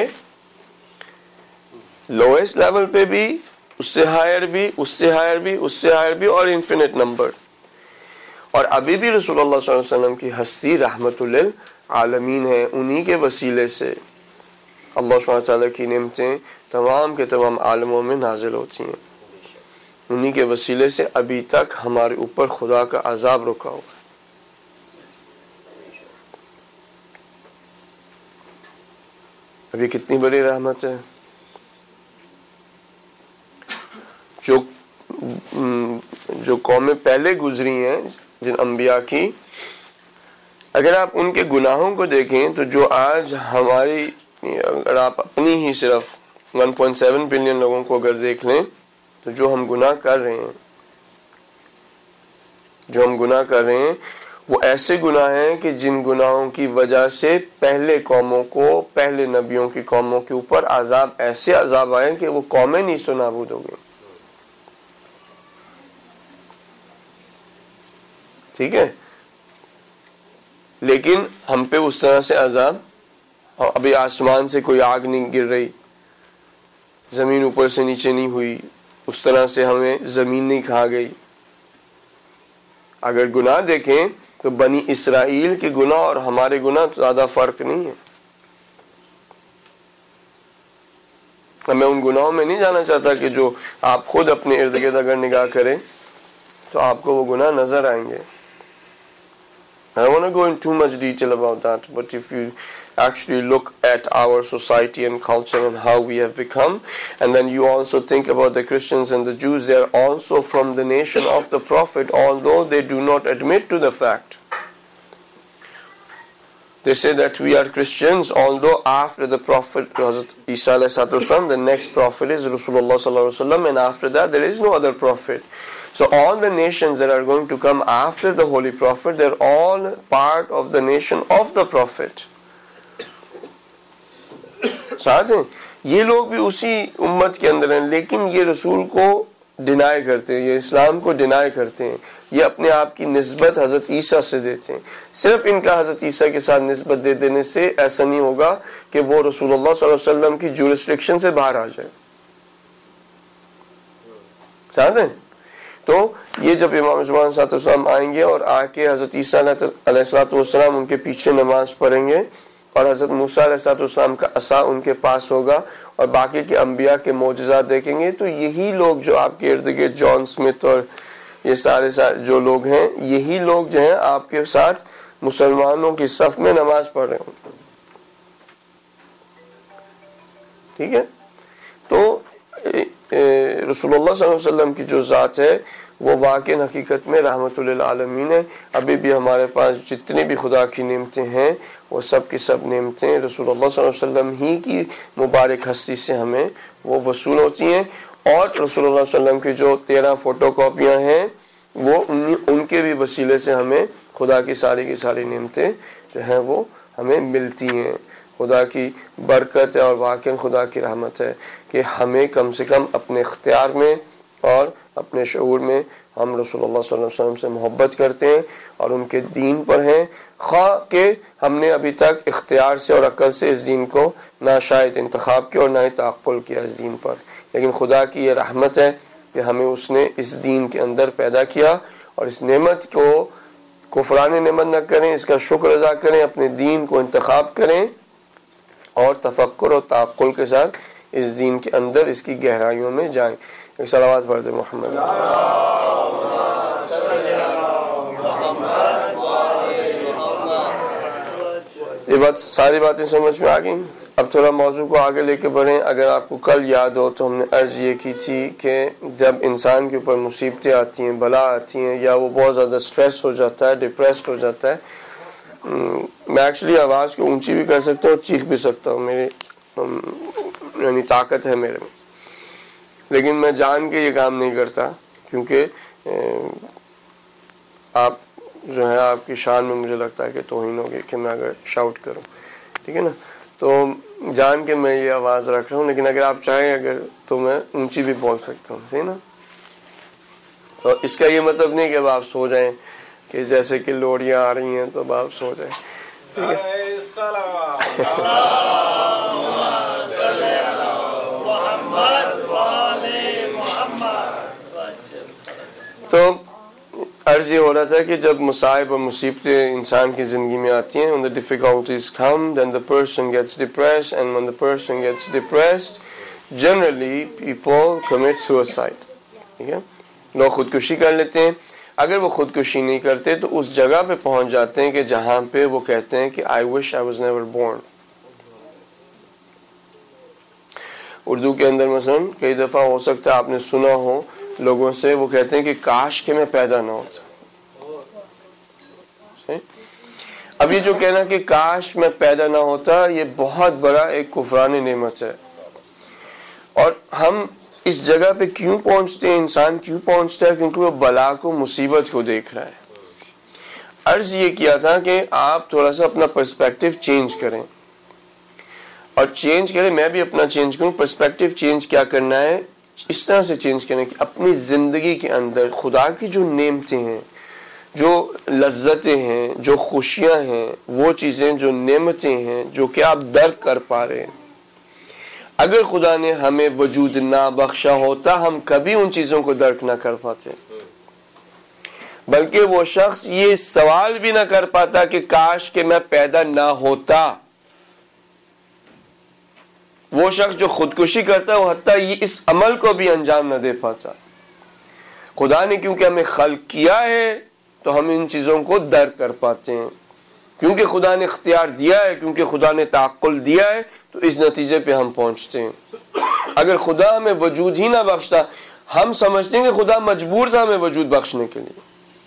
लोएस्ट लेवल पे भी, उससे हायर भी, उससे हायर भी, उससे हायर भी, और इन्फिनिट नंबर. और अभी भी रसूलुल्लाह सल्लल्लाहु अलैहि वसल्लम की हस्ती रहमतुल लिल आलमीन है. उन्हीं के वसीले से अल्लाह सुब्हानहू व तआला की नेमतें तमाम के तमाम आलमों में नाजिल होती हैं. उन्हीं के वसीले से अभी तक हमारे ऊपर खुदा का अजाब रुका हुआ है. अभी कितनी बड़ी रहमत है. जो कौमें पहले गुजरी हैं जिन अंबिया की, अगर आप उनके गुनाहों को देखें तो जो आज हमारी, अगर आप अपनी ही सिर्फ 1.7 बिलियन लोगों को अगर देख लें तो जो हम गुनाह कर रहे हैं वो ऐसे गुनाह हैं कि जिन गुनाहों की वजह से पहले कौमों को, पहले नबियों की कौमों के ऊपर अजाब, ऐसे अजाब आए कि वो कौमें नीस्त व नाबूद हो गई. ठीक है, लेकिन हम पे उस तरह से अजाब, और अभी आसमान से कोई आग नहीं गिर रही, जमीन ऊपर से नीचे नहीं हुई, उस तरह से हमें जमीन नहीं खा गई. अगर गुनाह देखें तो बनी इसराइल के गुनाह और हमारे गुनाह तो ज्यादा फर्क नहीं है. मैं उन गुनाहों में नहीं जाना चाहता कि जो आप खुद अपने इर्द गिर्द अगर निगाह करें तो आपको वो गुनाह नजर आएंगे. I don't want to go in too much detail about that, but if you actually look at our society and culture and how we have become, and then you also think about the Christians and the Jews, they are also from the nation of the Prophet, although they do not admit to the fact. They say that we are Christians, although after the Prophet Hazrat Isa alayhi salatu wasalam, the next Prophet is Rasulullah sallallahu alaihi wasallam, and after that there is no other Prophet. So all the nations that are going to come after the Holy Prophet, they're all part of the nation of the Prophet. साथ हैं, ये लोग भी उसी उम्मत के अंदर हैं, लेकिन ये रसूल को डिनाई करते हैं, ये इस्लाम को डिनाई करते हैं, ये अपने आप की निस्बत हजरत ईसा से देते हैं. सिर्फ इनका हजरत ईसा के साथ निस्बत दे देने से ऐसा नहीं होगा कि वो रसूलुल्लाह सल्लल्लाहु अलैहि वसल्लम की जुरिस्डिक्शन से बाहर आ जाए. साथ हैं, तो ये जब इमाम ज़ुबान सल्लल्लाहु आएंगे और आके हजरत ईसा अलैहिस्सलाम उनके पीछे नमाज पढ़ेंगे और हजरत मूसा अलैहिस्सलाम का असा उनके पास होगा और बाकी के अंबिया के मौजज़ात देखेंगे, तो यही लोग जो आपके इर्द गिर्द जॉन स्मिथ और ये सारे जो लोग हैं, यही लोग जो हैं आपके साथ मुसलमानों की सफ में नमाज पढ़ रहे होंगे. ठीक है, तो रसूलुल्लाह सल्लल्लाहु अलैहि वसल्लम की जो ज़ात है वो वाक़ई हकीकत में रहमतुल लिल आलमीन है. अभी भी हमारे पास जितनी भी खुदा की नेमतें हैं वो सब की सब नेमतें रसूलुल्लाह सल्लल्लाहु अलैहि वसल्लम ही की मुबारक हस्ती से हमें वो वसूल होती हैं. और रसूलुल्लाह सल्लल्लाहु अलैहि वसल्लम की जो 13 फोटो कॉपियाँ हैं वो उनके भी वसीले से हमें खुदा की सारी नेमतें जो हैं वो हमें मिलती हैं. खुदा की बरकत है और वाक़ई खुदा की रहमत है कि हमें कम से कम अपने इख्तियार में और अपने शऊर में हम रसूलुल्लाह सल्लल्लाहु अलैहि वसल्लम से मोहब्बत करते हैं और उनके दीन पर हैं, ख़्वाह के हमने अभी तक इख्तियार से और अक्ल से इस दीन को ना शायद इंतखाब किया और ना ही ताक़ुल किया इस दीन पर, लेकिन खुदा की ये रहमत है कि हमें उसने इस दीन के अंदर पैदा किया और इस नेमत को कुफरान नेमत न करें, इसका शुक्र अदा करें, अपने दीन को इंतखाब करें और तफक्कुर और ताक़ुल के साथ इस दीन के अंदर इसकी गहराइयों में जाएं. एक सलावत पढ़ दे मोहम्मद. ये बात सारी बातें समझ में आ गई. اب تھوڑا موضوع کو آگے لے کے بڑھیں. اگر آپ کو کل یاد ہو تو ہم نے عرض یہ کی تھی کہ جب انسان کے اوپر مصیبتیں آتی ہیں، بلا آتی ہیں، یا وہ بہت زیادہ سٹریس ہو جاتا ہے، ڈپریسڈ ہو جاتا ہے، میں ایکچولی آواز کو اونچی بھی کر سکتا ہوں اور چیخ بھی سکتا ہوں، میری یعنی طاقت ہے میرے میں، لیکن میں جان کے یہ کام نہیں کرتا کیونکہ آپ جو ہے آپ کی شان میں مجھے لگتا ہے کہ توہین ہوگی کہ میں اگر شاؤٹ کروں، ٹھیک ہے نا. تو جان کے میں یہ آواز رکھ رہا ہوں، لیکن اگر آپ چاہیں اگر تو میں اونچی بھی بول سکتا ہوں، صحیح نا. تو اس کا یہ مطلب نہیں کہ اب آپ سو جائیں کہ جیسے کہ لوڑیاں آ رہی ہیں تو اب آپ سو جائیں، ٹھیک ہے. تو عرض یہ ہو رہا تھا کہ جب مصائب اور مصیبتیں انسان کی زندگی میں آتی ہیں, when the difficulties come, then the person gets depressed, and when the person gets depressed, generally people commit suicide. ٹھیک ہے, لوگ خودکشی کر لیتے ہیں. اگر وہ خودکشی نہیں کرتے تو اس جگہ پہ پہنچ جاتے ہیں کہ جہاں پہ وہ کہتے ہیں کہ I wish I was never born. Urdu کے اندر مثلا کئی دفعہ ہو سکتا ہے آپ نے سنا ہو لوگوں سے, وہ کہتے ہیں کہ کاش کہ میں پیدا نہ ہوتا. اب یہ جو کہنا کہ کاش میں پیدا نہ ہوتا, یہ بہت بڑا ایک کفران نعمت ہے. اور ہم اس جگہ پہ کیوں پہنچتے ہیں, انسان کیوں پہنچتا ہے, کیونکہ وہ بلا کو, مصیبت کو دیکھ رہا ہے. عرض یہ کیا تھا کہ آپ تھوڑا سا اپنا پرسپیکٹیو چینج کریں, اور چینج کریں, میں بھی اپنا چینج کروں. پرسپیکٹیو چینج کیا کرنا ہے, اس طرح سے چینج کریں کہ اپنی زندگی کے اندر خدا کی جو نعمتیں ہیں, جو لذتیں ہیں, جو خوشیاں ہیں, وہ چیزیں جو نعمتیں ہیں جو کہ آپ درک کر پا رہے ہیں, اگر خدا نے ہمیں وجود نہ بخشا ہوتا ہم کبھی ان چیزوں کو درک نہ کر پاتے, بلکہ وہ شخص یہ سوال بھی نہ کر پاتا کہ کاش کہ میں پیدا نہ ہوتا. وہ شخص جو خودکشی کرتا ہے وہ حتیٰ اس عمل کو بھی انجام نہ دے پاتا. خدا نے کیونکہ ہمیں خلق کیا ہے تو ہم ان چیزوں کو درک کر پاتے ہیں, کیونکہ خدا نے اختیار دیا ہے, کیونکہ خدا نے تعقل دیا ہے, تو اس نتیجے پہ ہم پہنچتے ہیں. اگر خدا ہمیں وجود ہی نہ بخشتا, ہم سمجھتے ہیں کہ خدا مجبور تھا ہمیں وجود بخشنے کے لیے,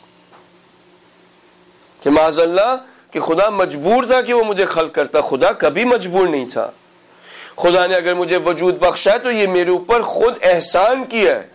کہ معاذ اللہ کہ خدا مجبور تھا کہ وہ مجھے خلق کرتا. خدا کبھی مجبور نہیں تھا. خدا نے اگر مجھے وجود بخشا ہے تو یہ میرے اوپر خود احسان کیا ہے.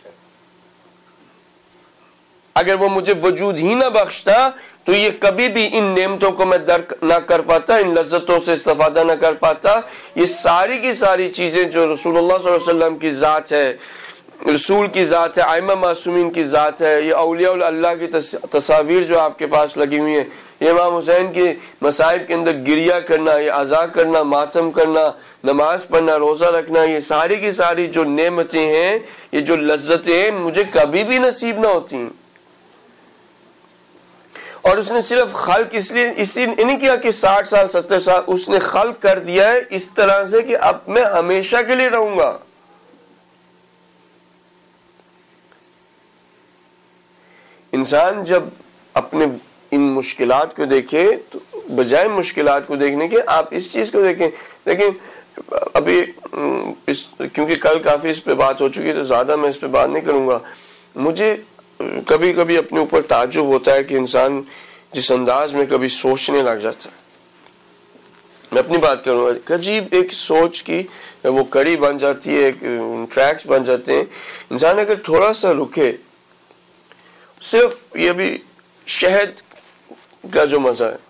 اگر وہ مجھے وجود ہی نہ بخشتا تو یہ کبھی بھی ان نعمتوں کو میں درک نہ کر پاتا, ان لذتوں سے استفادہ نہ کر پاتا. یہ ساری کی ساری چیزیں جو رسول اللہ صلی اللہ علیہ وسلم کی ذات ہے, رسول کی ذات ہے, ائمہ معصومین کی ذات ہے, یہ اولیاء اللہ کی تصاویر جو آپ کے پاس لگی ہوئی ہیں, یہ امام حسین کے مصائب کے اندر گریہ کرنا, یہ عزا کرنا, ماتم کرنا, نماز پڑھنا, روزہ رکھنا, یہ ساری کی ساری جو نعمتیں ہیں, یہ جو لذتیں ہیں, مجھے کبھی بھی نصیب نہ ہوتی. اور اس نے صرف خلق اس لیے نہیں کیا کہ 60 سال 70 سال, اس نے خلق کر دیا ہے اس طرح سے کہ اب میں ہمیشہ کے لیے رہوں گا. انسان جب اپنے ان مشکلات کو دیکھے تو بجائے مشکلات کو دیکھنے کے آپ اس چیز کو دیکھیں. لیکن ابھی کیونکہ کل کافی اس پہ بات ہو چکی ہے تو زیادہ میں اس پہ بات نہیں کروں گا. مجھے کبھی کبھی اپنے اوپر تعجب ہوتا ہے کہ انسان جس انداز میں کبھی سوچنے لگ جاتا ہے. میں اپنی بات کروں گا, عجیب ایک سوچ کی وہ کڑی بن جاتی ہے, ایک ٹریکس بن جاتے ہیں. انسان اگر تھوڑا سا رکے, صرف یہ بھی شہد کا جو مزہ ہے,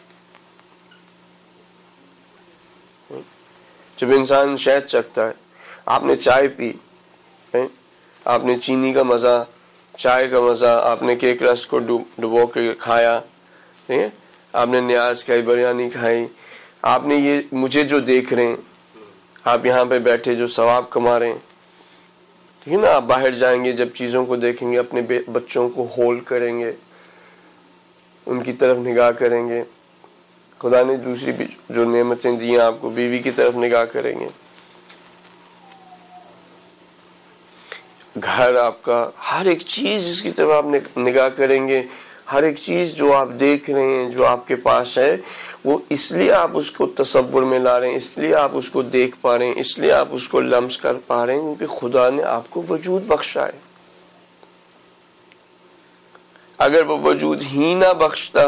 جب انسان شہد چکھتا ہے, آپ نے چائے پی, آپ نے چینی کا مزہ, چائے کا مزہ, آپ نے کیک رس کو ڈبو کے کھایا, آپ نے نیاز کھائی, بریانی کھائی, آپ نے یہ مجھے جو دیکھ رہے ہیں, آپ یہاں پہ بیٹھے جو ثواب کما رہے ہیں, ٹھیک ہے نا, آپ باہر جائیں گے جب چیزوں کو دیکھیں گے, اپنے بچوں کو ہولڈ کریں گے, ان کی طرف نگاہ کریں گے, خدا نے دوسری بھی جو نعمتیں دی ہیں آپ کو, بیوی کی طرف نگاہ کریں گے, گھر آپ کا, ہر ایک چیز جس کی طرف آپ نگاہ کریں گے, ہر ایک چیز جو آپ دیکھ رہے ہیں جو آپ کے پاس ہے, وہ اس لیے آپ اس کو تصور میں لا رہے ہیں، اس لیے آپ اس کو دیکھ پا رہے ہیں، اس لیے آپ اس کو لمس کر پا رہے ہیں، کیونکہ خدا نے آپ کو وجود بخشا ہے۔ اگر وہ وجود ہی نہ بخشتا،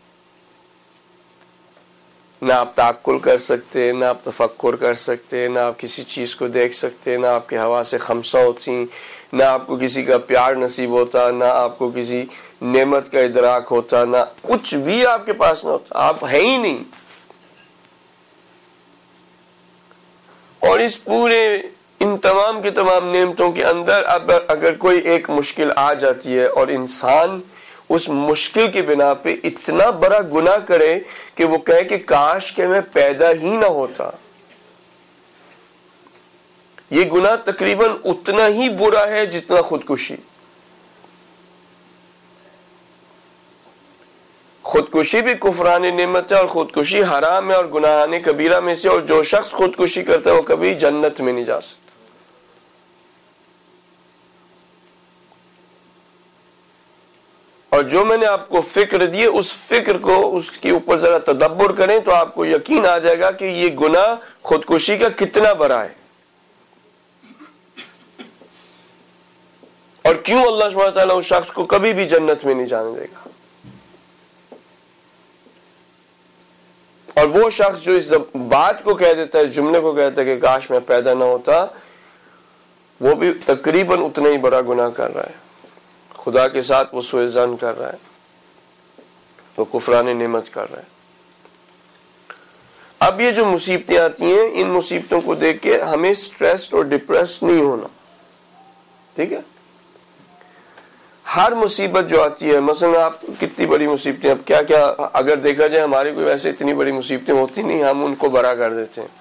نہ آپ تعقل کر سکتے، نہ آپ تفکر کر سکتے، نہ آپ کسی چیز کو دیکھ سکتے، نہ آپ کے حواس خمسہ ہوتی، نہ آپ کو کسی کا پیار نصیب ہوتا، نہ آپ کو کسی نعمت کا ادراک ہوتا، نہ کچھ بھی آپ کے پاس نہ ہوتا، آپ ہیں ہی نہیں۔ اور اس پورے ان تمام کی تمام نعمتوں کے اندر اب اگر کوئی ایک مشکل آ جاتی ہے اور انسان اس مشکل کی بنا پہ اتنا بڑا گناہ کرے کہ وہ کہے کہ کاش کہ میں پیدا ہی نہ ہوتا، یہ گناہ تقریباً اتنا ہی برا ہے جتنا خودکشی۔ خودکشی بھی کفران نعمت ہے، اور خودکشی حرام ہے اور گناہان کبیرہ میں سے، اور جو شخص خودکشی کرتا ہے وہ کبھی جنت میں نہیں جا سکتا۔ اور جو میں نے آپ کو فکر دی، اس فکر کو اس کے اوپر ذرا تدبر کریں تو آپ کو یقین آ جائے گا کہ یہ گناہ خودکشی کا کتنا بڑا ہے، اور کیوں اللہ سبحانہ تعالیٰ اس شخص کو کبھی بھی جنت میں نہیں جانے دے گا۔ اور وہ شخص جو اس بات کو کہہ دیتا ہے، اس جملے کو کہتا ہے کہ کاش میں پیدا نہ ہوتا، وہ بھی تقریباً اتنا ہی بڑا گناہ کر رہا ہے، خدا کے ساتھ وہ سوء ظن کر رہا ہے، وہ کفران نعمت کر رہا ہے۔ اب یہ جو مصیبتیں آتی ہیں، ان مصیبتوں کو دیکھ کے ہمیں سٹریس اور ڈپریس نہیں ہونا، ٹھیک ہے؟ ہر مصیبت جو آتی ہے، مثلا آپ کتنی بڑی مصیبتیں، اب کیا کیا اگر دیکھا جائے ہماری کوئی ویسے اتنی بڑی مصیبتیں ہوتی نہیں، ہم ان کو بڑا کر دیتے ہیں۔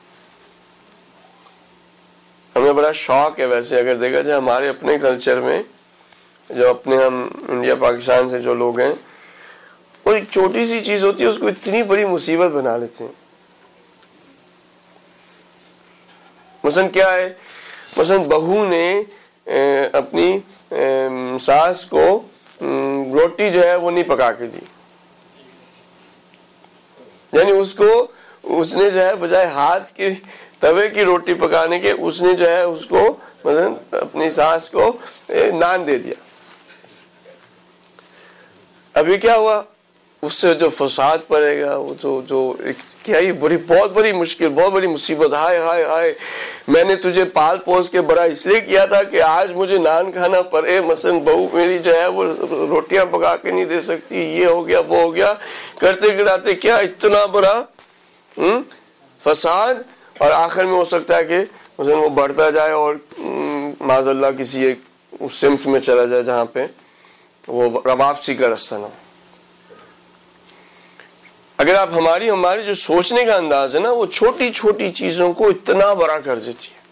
ہمیں بڑا شوق ہے ویسے اگر دیکھا جائے ہمارے اپنے کلچر میں، جو اپنے ہم انڈیا پاکستان سے جو لوگ ہیں، وہ ایک چھوٹی سی چیز ہوتی ہے اس کو اتنی بڑی مصیبت بنا لیتے ہیں۔ مثلا کیا ہے، مثلا بہو نے اپنی ساس کو روٹی جو ہے وہ نہیں پکا کے دی، یعنی اس نے جو ہے بجائے ہاتھ کے توے کی روٹی پکانے کے، اس نے جو ہے اس کو مثلا اپنی ساس کو نان دے دیا۔ ابھی کیا ہوا، اس سے جو فساد پڑے گا، وہ جو کیا یہ بہت بڑی مشکل، بہت بڑی مصیبت، ہائے ہائے ہائے میں نے تجھے پال پوس کے بڑا اس لیے کیا تھا کہ آج مجھے نان کھانا پڑے، مثلا بہو میری جو ہے وہ روٹیاں پکا کے نہیں دے سکتی، یہ ہو گیا وہ ہو گیا، کرتے کراتے کیا اتنا بڑا فساد، اور آخر میں ہو سکتا ہے کہ مثلا وہ بڑھتا جائے اور معاذ اللہ کسی ایک اس سمت میں چلا جائے جہاں پہ وہ واپسی کا رستہ نہ ہو۔ اگر آپ ہماری جو سوچنے کا انداز ہے نا، وہ چھوٹی چھوٹی چیزوں کو اتنا بڑا کر دیتی ہے،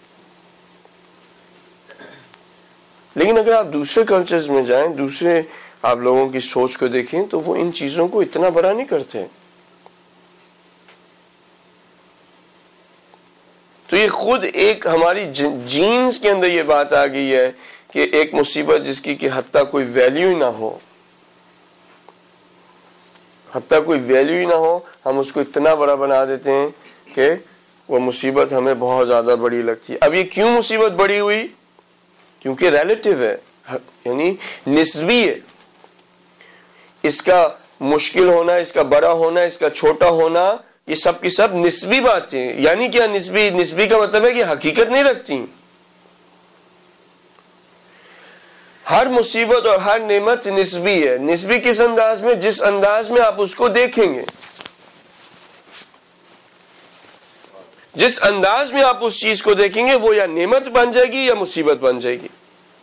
لیکن اگر آپ دوسرے کلچرز میں جائیں، دوسرے آپ لوگوں کی سوچ کو دیکھیں تو وہ ان چیزوں کو اتنا بڑا نہیں کرتے۔ تو یہ خود ایک ہماری جینز کے اندر یہ بات آ گئی ہے کہ ایک مصیبت جس کی کہ حتیٰ کوئی ویلیو ہی نہ ہو، ہم اس کو اتنا بڑا بنا دیتے ہیں کہ وہ مصیبت ہمیں بہت زیادہ بڑی لگتی ہے۔ اب یہ کیوں مصیبت بڑی ہوئی؟ کیونکہ ریلیٹیو ہے، یعنی نسبی ہے۔ اس کا مشکل ہونا، اس کا بڑا ہونا، اس کا چھوٹا ہونا، یہ سب کی سب نسبی باتیں۔ یعنی کیا نسبی کا مطلب ہے کہ حقیقت نہیں رکھتی۔ ہر مصیبت اور ہر نعمت نسبی ہے۔ نسبی کس انداز میں؟ جس انداز میں آپ اس کو دیکھیں گے، جس انداز میں آپ اس چیز کو دیکھیں گے وہ یا نعمت بن جائے گی یا مصیبت بن جائے گی۔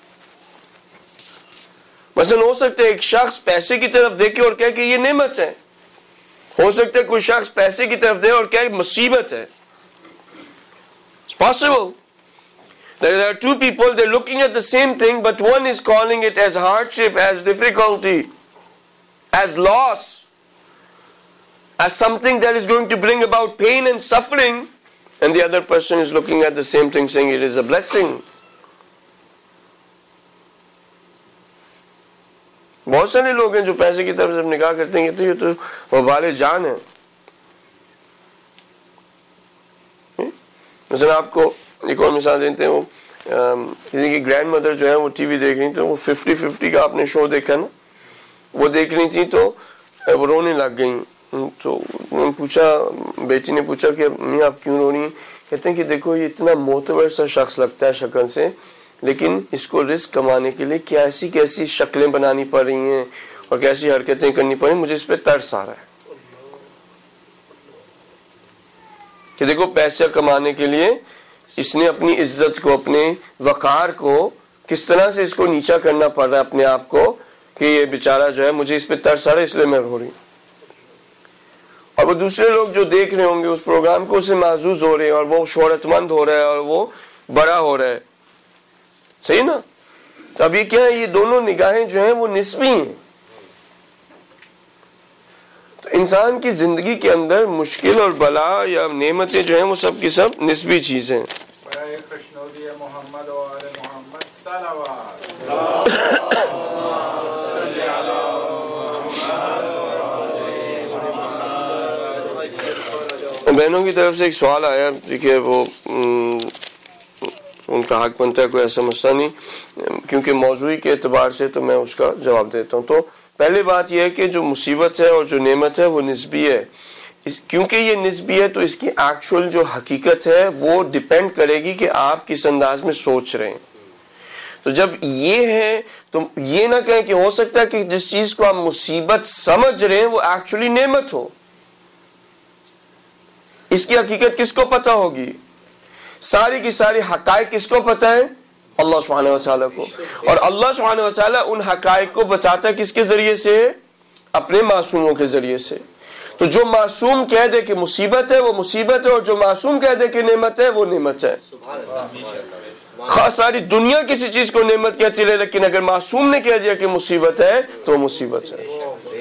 مثلا ہو سکتا ہے ایک شخص پیسے کی طرف دیکھے اور کہے کہ یہ نعمت ہے، ہو سکتا ہے کوئی شخص پیسے کی طرف دے اور کہے مصیبت ہے۔ It's possible. There are two people, they're looking at the same thing, but one is calling it as hardship, as difficulty, as loss, as something that is going to bring about pain and suffering, and the other person is looking at the same thing saying it is a blessing. بہت سارے لوگ ہیں جو پیسے کی طرف جب نگاہ کرتے ہیں تو یہ تو وبال جان ہے، مثلا آپ کو ایک اور مثال دیتے ہیں، وہ کسی کی گرینڈ مدر جو ہے وہ ٹی وی دیکھ رہی تو وہ 50-50 کا آپ نے شو دیکھا نا، وہ دیکھ رہی تھی تو وہ رونے لگ گئی. تو پوچھا، بیٹی نے پوچھا کہ امی آپ کیوں رو رہی ہیں؟ کہتے ہیں کہ دیکھو یہ اتنا معتبر سا شخص لگتا ہے شکل سے، لیکن اس کو رزق کمانے کے لیے کیسی کیسی شکلیں بنانی پڑ رہی ہیں اور کیسی حرکتیں کرنی پڑ رہی ہیں، مجھے اس پہ ترس آ رہا ہے کہ دیکھو پیسہ کمانے کے لیے اس نے اپنی عزت کو، اپنے وقار کو کس طرح سے اس کو نیچا کرنا پڑ رہا ہے اپنے آپ کو، کہ یہ بیچارہ جو ہے مجھے اس پہ ترس آ رہا ہے اس لیے میں رو رہی ہوں. اور وہ دوسرے لوگ جو دیکھ رہے ہوں گے اس پروگرام کو، اسے معزوز ہو رہے ہیں اور وہ شہرت مند ہو رہا ہے اور وہ بڑا ہو رہا ہے. صحیح نا؟ تو اب یہ کیا ہے، یہ دونوں نگاہیں جو ہیں وہ نسبی ہیں. تو انسان کی زندگی کے اندر مشکل اور بلا یا نعمتیں جو ہیں وہ سب کی سب نسبی چیزیں ہیں. محمد و آل محمد صلوات. بہنوں کی طرف سے ایک سوال آیا کہ وہ ان کا حق بنتا ہے، کوئی ایسا مسئلہ نہیں، کیونکہ موضوعی کے اعتبار سے تو میں اس کا جواب دیتا ہوں. تو پہلی بات یہ ہے کہ جو مصیبت ہے اور جو نعمت ہے وہ نسبی ہے. کیونکہ یہ نسبی ہے تو اس کی ایکچوئل جو حقیقت ہے وہ ڈیپینڈ کرے گی کہ آپ کس انداز میں سوچ رہے ہیں. تو جب یہ ہے تو یہ نہ کہیں کہ ہو سکتا ہے کہ جس چیز کو آپ مصیبت سمجھ رہے ہیں وہ ایکچولی نعمت ہو. اس کی حقیقت کس کو پتہ ہوگی؟ ساری کی ساری حقائق کس کو پتہ ہے؟ اللہ سبحانہ وتعالیٰ کو. اور اللہ سبحانہ وتعالیٰ ان حقائق کو بتاتا ہے کس کے ذریعے سے؟ اپنے معصوموں کے ذریعے سے. تو جو معصوم کہہ دے کہ مصیبت ہے وہ مصیبت ہے، اور جو معصوم کہہ دے کہ نعمت ہے وہ نعمت ہے. خاص ساری دنیا کسی چیز کو نعمت کہتی رہے، لیکن اگر معصوم نے کہہ دیا کہ مصیبت ہے تو مصیبت ہے.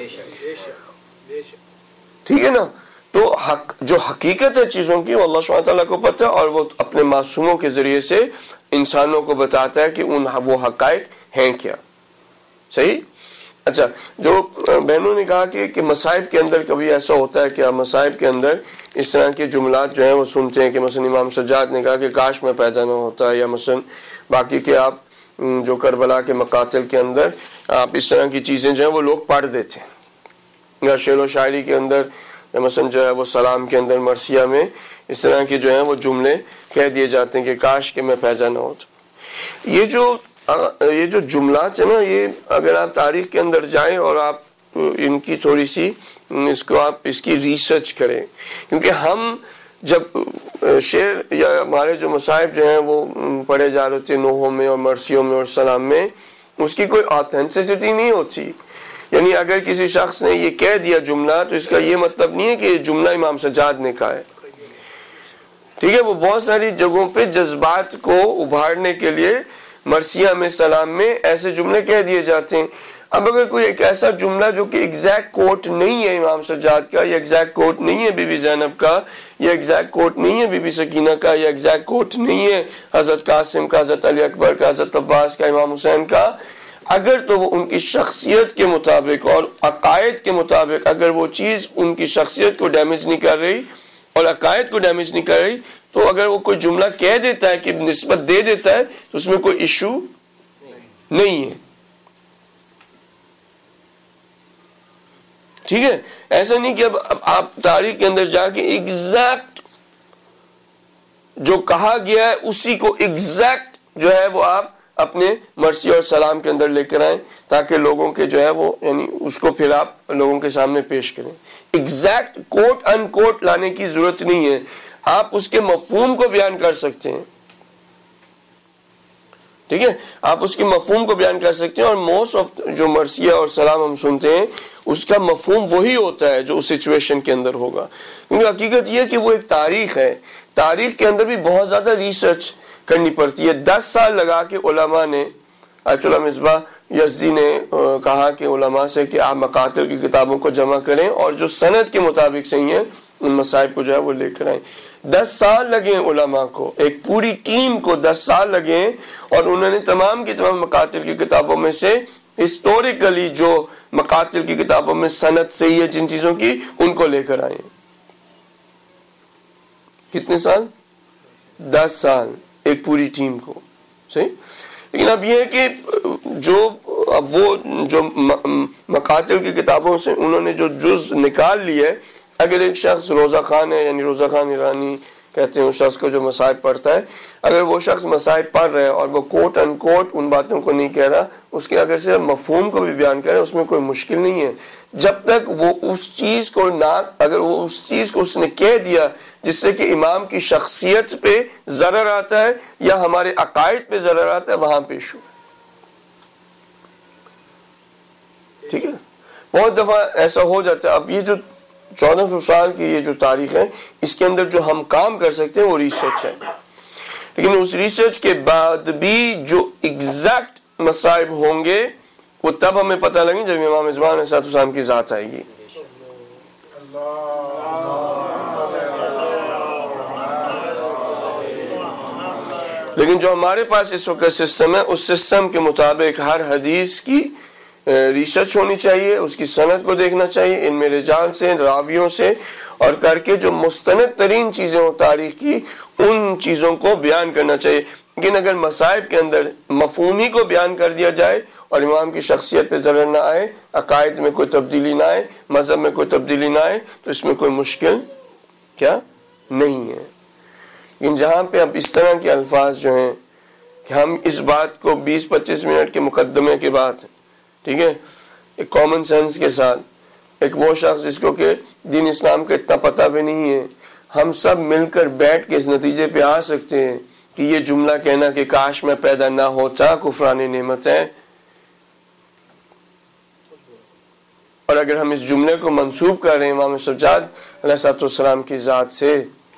ٹھیک ہے نا؟ تو جو حقیقت ہے چیزوں کی وہ اللہ سبحانہ تعالیٰ کو پتہ ہے، اور وہ اپنے معصوموں کے ذریعے سے انسانوں کو بتاتا ہے کہ وہ حقائق ہیں کیا. صحیح؟ اچھا، جو بہنوں نے کہا کہ مصائب کے اندر کبھی ایسا ہوتا ہے کہ آپ مصائب کے اندر اس طرح کے جملات جو ہیں وہ سنتے ہیں کہ مثلا امام سجاد نے کہا کہ کاش میں پیدا نہ ہوتا، یا مثلا باقی کہ آپ جو کربلا کے مقاتل کے اندر آپ اس طرح کی چیزیں جو ہیں وہ لوگ پڑھ دیتے ہیں، یا شعر و شاعری کے اندر مثلا جو ہے وہ سلام کے اندر مرثیہ میں اس طرح کے جو ہیں وہ جملے کہہ دیے جاتے ہیں کہ کاش کہ میں پیدا نہ ہوتا. یہ جو جملات ہیں نا، یہ اگر آپ تاریخ کے اندر جائیں اور آپ ان کی تھوڑی سی اس کی ریسرچ کریں، کیونکہ ہم جب شعر یا ہمارے جو مصائب جو ہیں وہ پڑھے جا رہے تھے نوحوں میں اور مرثیوں میں اور سلام میں، اس کی کوئی آتھینٹسٹی نہیں ہوتی. یعنی اگر کسی شخص نے یہ کہہ دیا جملہ تو اس کا یہ مطلب نہیں ہے کہ یہ جملہ امام سجاد نے کہا ہے. ٹھیک ہے؟ وہ بہت ساری جگہوں پہ جذبات کو ابھارنے کے لیے مرثیہ میں سلام میں ایسے جملے کہہ دیے جاتے ہیں. اب اگر کوئی ایک ایسا جملہ جو کہ ایگزیکٹ کوٹ نہیں ہے امام سجاد کا، یا ایگزیکٹ کوٹ نہیں ہے بی بی زینب کا، یا ایگزیکٹ کوٹ نہیں ہے بی بی سکینہ کا، یا ایگزیکٹ کوٹ نہیں ہے حضرت قاسم کا، حضرت علی اکبر کا، حضرت عباس کا، امام حسین کا، اگر تو وہ ان کی شخصیت کے مطابق اور عقائد کے مطابق اگر وہ چیز ان کی شخصیت کو ڈیمیج نہیں کر رہی اور عقائد کو ڈیمیج نہیں کر رہی، تو اگر وہ کوئی جملہ کہہ دیتا ہے کہ نسبت دے دیتا ہے تو اس میں کوئی ایشو نہیں ہے. ٹھیک ہے؟ ایسا نہیں کہ اب آپ تاریخ کے اندر جا کے ایگزیکٹ جو کہا گیا ہے اسی کو ایگزیکٹ جو ہے وہ آپ اپنے مرثی اور سلام کے اندر لے کر آئیں، تاکہ لوگوں کے جو ہے وہ یعنی اس کو پھر آپ لوگوں کے سامنے پیش کریں. ایگزیکٹ کوٹ ان کوٹ لانے کی ضرورت نہیں ہے، آپ اس کے مفہوم کو بیان کر سکتے ہیں. ٹھیک ہے؟ آپ اس کے مفہوم کو بیان کر سکتے ہیں، اور موسٹ آف جو مرثیہ اور سلام ہم سنتے ہیں اس کا مفہوم وہی ہوتا ہے جو اس سچویشن کے اندر ہوگا. کیونکہ حقیقت یہ ہے کہ وہ ایک تاریخ ہے، تاریخ کے اندر بھی بہت زیادہ ریسرچ کرنی پڑتی ہے. 10 سال لگا کے علماء نے، آیت اللہ مصباح یزدی نے کہا کہ علماء سے کہ آپ مقاتل کی کتابوں کو جمع کریں اور جو سند کے مطابق صحیح ہیں ان مسائب کو جو ہے وہ لے کر آئیں. 10 سال لگے علماء کو، ایک پوری ٹیم کو 10 سال لگے، اور انہوں نے تمام کی تمام مقاتل کی کتابوں میں سے ہسٹوریکلی جو مقاتل کی کتابوں میں سند صحیح ہے جن چیزوں کی، ان کو لے کر آئے. کتنے سال؟ 10 साल एक पूरी टीम को, सही। लेकिन अब ये है कि अब वो जो मकातिल की किताबों से उन्होंने जो जुज निकाल लिए, अगर एक शख्स रोज़ा खान है, यानी रोज़ा खान ईरानी कहते हैं उस शख्स को जो मसाइब पढ़ता है, अगर वो शख्स मसाइब पढ़ रहा है और वो कोट अनकोट उन बातों को नहीं कह रहा, उसके अगर सिर्फ मफहूम को भी बयान करे, उसमें कोई मुश्किल नहीं है, जब तक वो उस चीज को अगर वो उस चीज को उसने कह दिया जिससे कि इमाम की शख्सियत पे ज़रर आता है या हमारे अकायद पे ज़रर आता है, वहां पेश हो। ठीक है, बहुत दफा ऐसा हो जाता है। अब ये जो 1400 साल की ये जो तारीख है, इसके अंदर जो हम काम कर सकते हैं वो रिसर्च है, लेकिन उस रिसर्च के बाद भी जो एग्जैक्ट मसाइब होंगे वो तब हमें पता लगे जब इमाम ज़मान अलैहिस्सलाम की ज़ात आएगी। लेकिन जो हमारे पास इस वक्त सिस्टम है, उस सिस्टम के मुताबिक हर हदीस की रिसर्च होनी चाहिए, उसकी सनद को देखना चाहिए, इनमें रिजाल से, रावियों से, और करके जो मुस्तनद तरीन चीजें हो तारीख की, उन चीजों को बयान करना चाहिए। लेकिन अगर मसाइब के अंदर मफहूमी को बयान कर दिया जाए और इमाम की शख्सियत पे ज़रर ना आए, अकायद में कोई तब्दीली ना आए, मजहब में कोई तब्दीली ना आए, तो इसमें कोई मुश्किल क्या नहीं है। लेकिन जहाँ पे अब इस तरह के अल्फाज जो हैं कि हम इस बात को 20-25 मिनट के मुकदमे के बाद, ठीक है, एक कॉमन सेंस के साथ, एक वो शख्स जिसको कि दीन इस्लाम का इतना पता भी नहीं है, हम सब मिलकर बैठ के इस नतीजे पे आ सकते हैं कि ये जुमला कहना कि काश मैं पैदा ना होता कुफरानी नेमत है, और अगर हम इस जुमले को मंसूब कर रहे हैं इमाम सज्जाद अलैहिस्सलाम की जात से,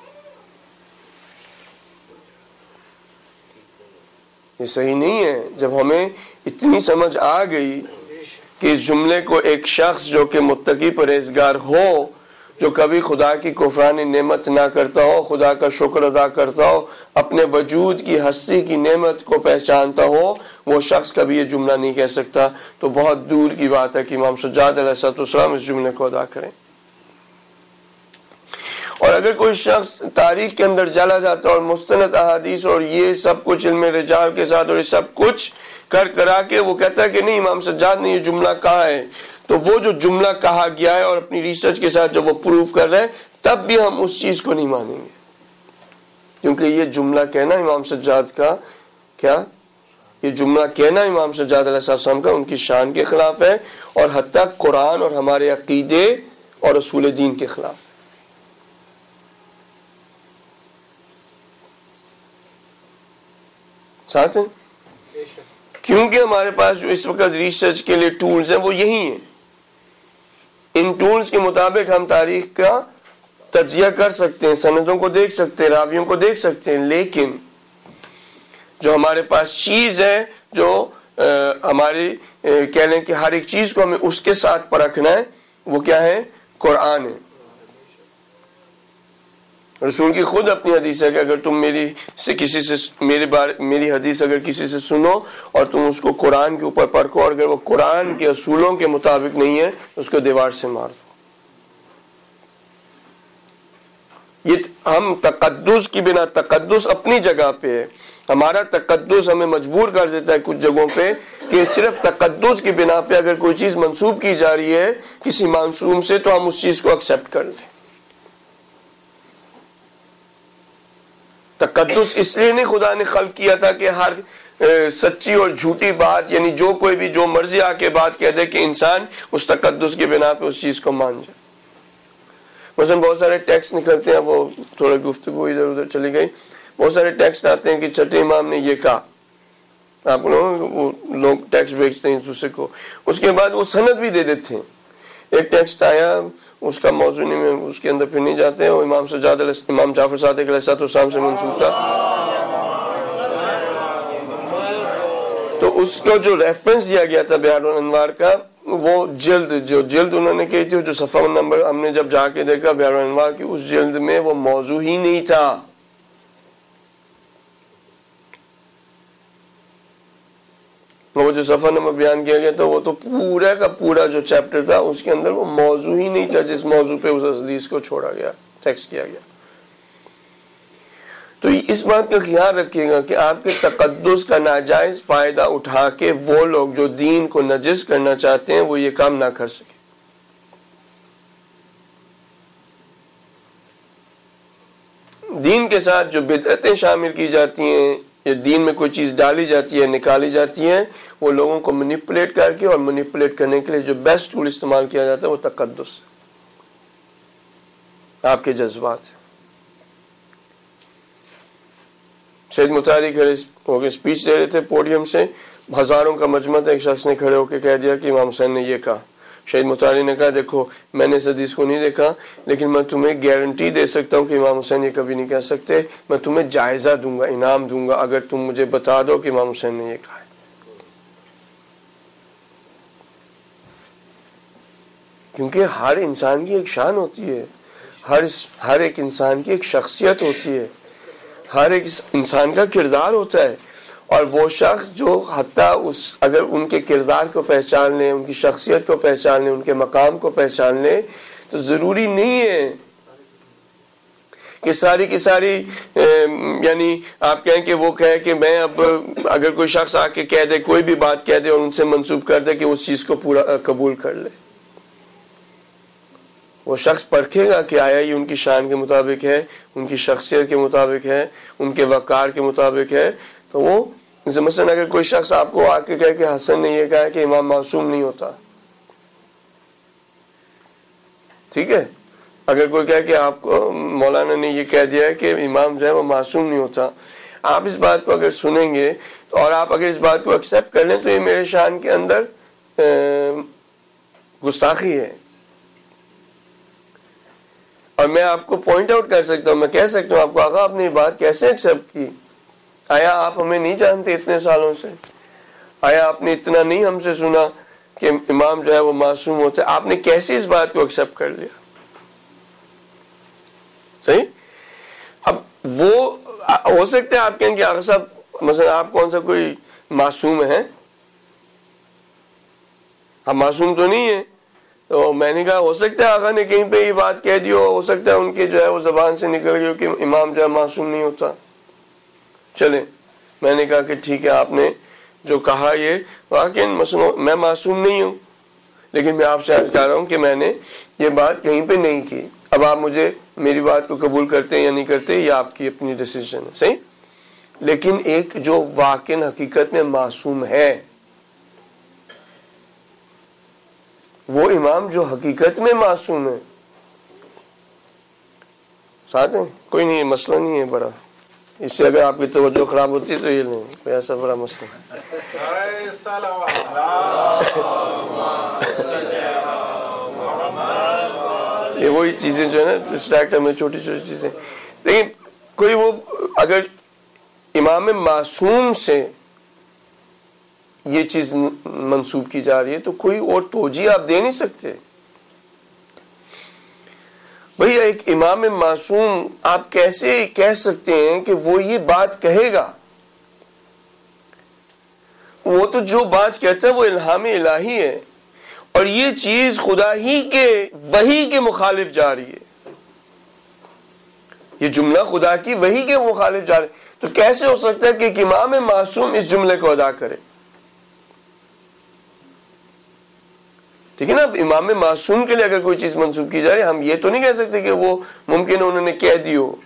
ये सही नहीं है। जब हमें इतनी समझ आ गई कि इस जुमले को एक शख्स जो कि मुत्तकी परहेजगार हो, जो कभी खुदा की कुफरानी नेमत ना करता हो, खुदा का शुक्र अदा करता हो, अपने वजूद की हस्ती की नेमत को पहचानता हो, वो शख्स कभी ये जुमला नहीं कह सकता। तो बहुत दूर की बात है कि इमाम सज्जाद अलैहिस्सलाम इस जुमले को अदा करें। और अगर कोई शख्स तारीख के अंदर चला जाता है और मुस्तनद अहादीस और ये सब कुछ इल्म रिजाल के साथ और ये सब कुछ करा के वो कहता है कि नहीं इमाम सज्जाद ने ये जुमला कहा है, तो वो जो जुमला कहा गया है और अपनी रिसर्च के साथ जो वो प्रूव कर रहे हैं, तब भी हम उस चीज को नहीं मानेंगे, क्योंकि ये जुमला कहना इमाम सज्जाद का क्या, ये जुमला कहना इमाम सज्जाद अलैहिस्सलाम का उनकी शान के खिलाफ है, और हत्ता कुरान और हमारे अकीदे और उसूल दीन के खिलाफ। साथ हैं, क्योंकि हमारे पास जो इस वक्त रिसर्च के लिए टूल्स हैं वो यही हैं। इन टूल्स के मुताबिक हम तारीख का तज्जिया कर सकते हैं, सनदों को देख सकते हैं, रावियों को देख सकते हैं, लेकिन जो हमारे पास चीज है जो हमारी कह लें कि हर एक चीज को हमें उसके साथ परखना है, वो क्या है, कुरान है। रसूल की खुद अपनी हदीस है कि अगर तुम मेरी हदीस अगर किसी से सुनो और तुम उसको कुरान के ऊपर परखो, और अगर वो कुरान के असूलों के मुताबिक नहीं है तो उसको दीवार से मार दो। ये हम तकद्दुस की बिना, तकद्दुस अपनी जगह पे है, हमारा तकद्दुस हमें मजबूर कर देता है कुछ जगहों पे कि सिर्फ तकद्दुस की बिना पे अगर कोई चीज मंसूब की जा रही है किसी मासूम से, तो हम उस चीज को एक्सेप्ट कर लें। तकद्दुस इसलिए नहीं खुदा ने खल्क किया था कि हर सच्ची और झूठी बात, यानी जो कोई भी जो मर्जी आके बात कह दे कि इंसान उस तकद्दुस की बिना पे उस चीज को मान जाए। मसलन बहुत सारे टेक्स्ट निकलते हैं, वो थोड़ा गुफ्तगू इधर उधर चली गई, बहुत सारे टेक्स्ट आते हैं कि छठे इमाम ने ये कहा, आप लोग टेक्स्ट भेजते हैं दूसरे को, उसके बाद वो सनद भी दे देते हैं। एक टेक्स्ट आया, उसका मौजू नहीं, में उसके अंदर फिर नहीं जाते हैं, वो इमाम सज्जाद इमाम जाफर सादिक अलैहिस्सलाम से मंसूब था, तो उसको जो रेफरेंस दिया गया था बिहारुल अनवार का, वो जिल्द उन्होंने कही थी, जो सफा नंबर हमने जब जाके देखा बिहारुल अनवार की, उस जिल्द में वो मौजू ही नहीं था। वो जो सफा नंबर बयान किया गया था वो तो पूरा का पूरा जो चैप्टर था उसके अंदर वो मौजू ही नहीं था जिस मौजू पे उस हदीस को छोड़ा गया, टेक्स्ट किया गया। تو اس بات کا خیال رکھیے گا کہ آپ کے تقدس کا ناجائز فائدہ اٹھا کے وہ لوگ جو دین کو نجس کرنا چاہتے ہیں وہ یہ کام نہ کر سکے. دین کے ساتھ جو بدعتیں شامل کی جاتی ہیں یا دین میں کوئی چیز ڈالی جاتی ہے نکالی جاتی ہے وہ لوگوں کو مینیپولیٹ کر کے اور مینیپولیٹ کرنے کے لیے جو بیسٹ ٹول استعمال کیا جاتا ہے وہ تقدس ہے, آپ کے جذبات ہیں. سید مطہری کھڑے ہو کے اسپیچ دے رہے تھے پوڈیم سے, ہزاروں کا مجمع تھا, ایک شخص نے کھڑے ہو کے کہہ دیا کہ امام حسین نے یہ کہا. شہید مطہری نے کہا دیکھو میں نے اس حدیث کو نہیں دیکھا لیکن میں تمہیں گارنٹی دے سکتا ہوں کہ امام حسین یہ کبھی نہیں کہہ سکتے, میں تمہیں جائزہ دوں گا, انعام دوں گا اگر تم مجھے بتا دو کہ امام حسین نے یہ کہا ہے. کیونکہ ہر انسان کی ایک شان ہوتی ہے, ہر ایک انسان کی ایک شخصیت ہوتی ہے, ہر ایک انسان کا کردار ہوتا ہے, اور وہ شخص جو حتیٰ اگر ان کے کردار کو پہچان لیں, ان کی شخصیت کو پہچان لیں, ان کے مقام کو پہچان لیں, تو ضروری نہیں ہے کہ ساری کی ساری یعنی آپ کہیں کہ وہ کہے کہ میں اب اگر کوئی شخص آ کے کہہ دے, کوئی بھی بات کہہ دے اور ان سے منسوب کر دے کہ اس چیز کو پورا قبول کر لے. وہ شخص پرکھے گا کہ آیا یہ ان کی شان کے مطابق ہے, ان کی شخصیت کے مطابق ہے, ان کے وقار کے مطابق ہے. تو وہ مثلا اگر کوئی شخص آپ کو آ کے کہے کہ حسن نے یہ کہا کہ امام معصوم نہیں ہوتا, ٹھیک ہے, اگر کوئی کہے کہ آپ کو مولانا نے یہ کہہ دیا ہے کہ امام جو ہے وہ معصوم نہیں ہوتا, آپ اس بات کو اگر سنیں گے اور آپ اگر اس بات کو ایکسیپٹ کر لیں تو یہ میرے شان کے اندر گستاخی ہے. اور میں آپ کو پوائنٹ آؤٹ کر سکتا ہوں, میں کہہ سکتا ہوں آپ کو آقا آپ نے یہ بات کیسے ایکسیپٹ کی, آیا آپ ہمیں نہیں جانتے اتنے سالوں سے, آیا آپ نے اتنا نہیں ہم سے سنا کہ امام جو ہے وہ معصوم ہوتا ہے, آپ نے کیسے اس بات کو ایکسیپٹ کر لیا؟ صحیح. اب وہ ہو سکتا ہے آپ کہیں کہ آقا صاحب مثلا آپ کون سا کوئی معصوم ہیں, ہم معصوم تو نہیں ہیں. تو میں نے کہا ہو سکتا ہے آقا نے کہیں پہ یہ بات کہہ دی ہو سکتا ہے ان کے جو ہے وہ زبان سے نکل گئی کہ امام جو ہے معصوم نہیں ہوتا. چلیں, میں نے کہا کہ ٹھیک ہے آپ نے جو کہا یہ واقعی میں معصوم نہیں ہوں, لیکن میں آپ سے عرض کر رہا ہوں کہ میں نے یہ بات کہیں پہ نہیں کی. اب آپ مجھے میری بات کو قبول کرتے ہیں یا نہیں کرتے یہ آپ کی اپنی ڈیسیژن ہے, صحیح. لیکن ایک جو واقعی حقیقت میں معصوم ہے وہ امام جو حقیقت میں معصوم ہے. ساتھ ہیں کوئی نہیں, مسئلہ نہیں ہے بڑا, اس سے اگر آپ کی توجہ خراب ہوتی ہے تو یہ لیں, کوئی ایسا بڑا مسئلہ. یہ وہی چیزیں جو ہے نا ڈسٹریکٹ ہمیں چھوٹی چھوٹی چیزیں. لیکن کوئی وہ اگر امام معصوم سے یہ چیز منسوب کی جا رہی ہے تو کوئی اور توجیہ آپ دے نہیں سکتے. بھئی ایک امام معصوم آپ کیسے کہہ سکتے ہیں کہ وہ یہ بات کہے گا؟ وہ تو جو بات کہتا ہے وہ الہام الہی ہے, اور یہ چیز خدا ہی کے وحی کے مخالف جا رہی ہے. یہ جملہ خدا کی وحی کے مخالف جا رہا ہے, تو کیسے ہو سکتا ہے کہ ایک امام معصوم اس جملے کو ادا کرے؟ ٹھیک ہے نا. اب امام معصوم کے لیے اگر کوئی چیز منسوب کی جا رہی ہے, ہم یہ تو نہیں کہہ سکتے کہ وہ ممکن ہے انہوں نے کہہ دی ہو,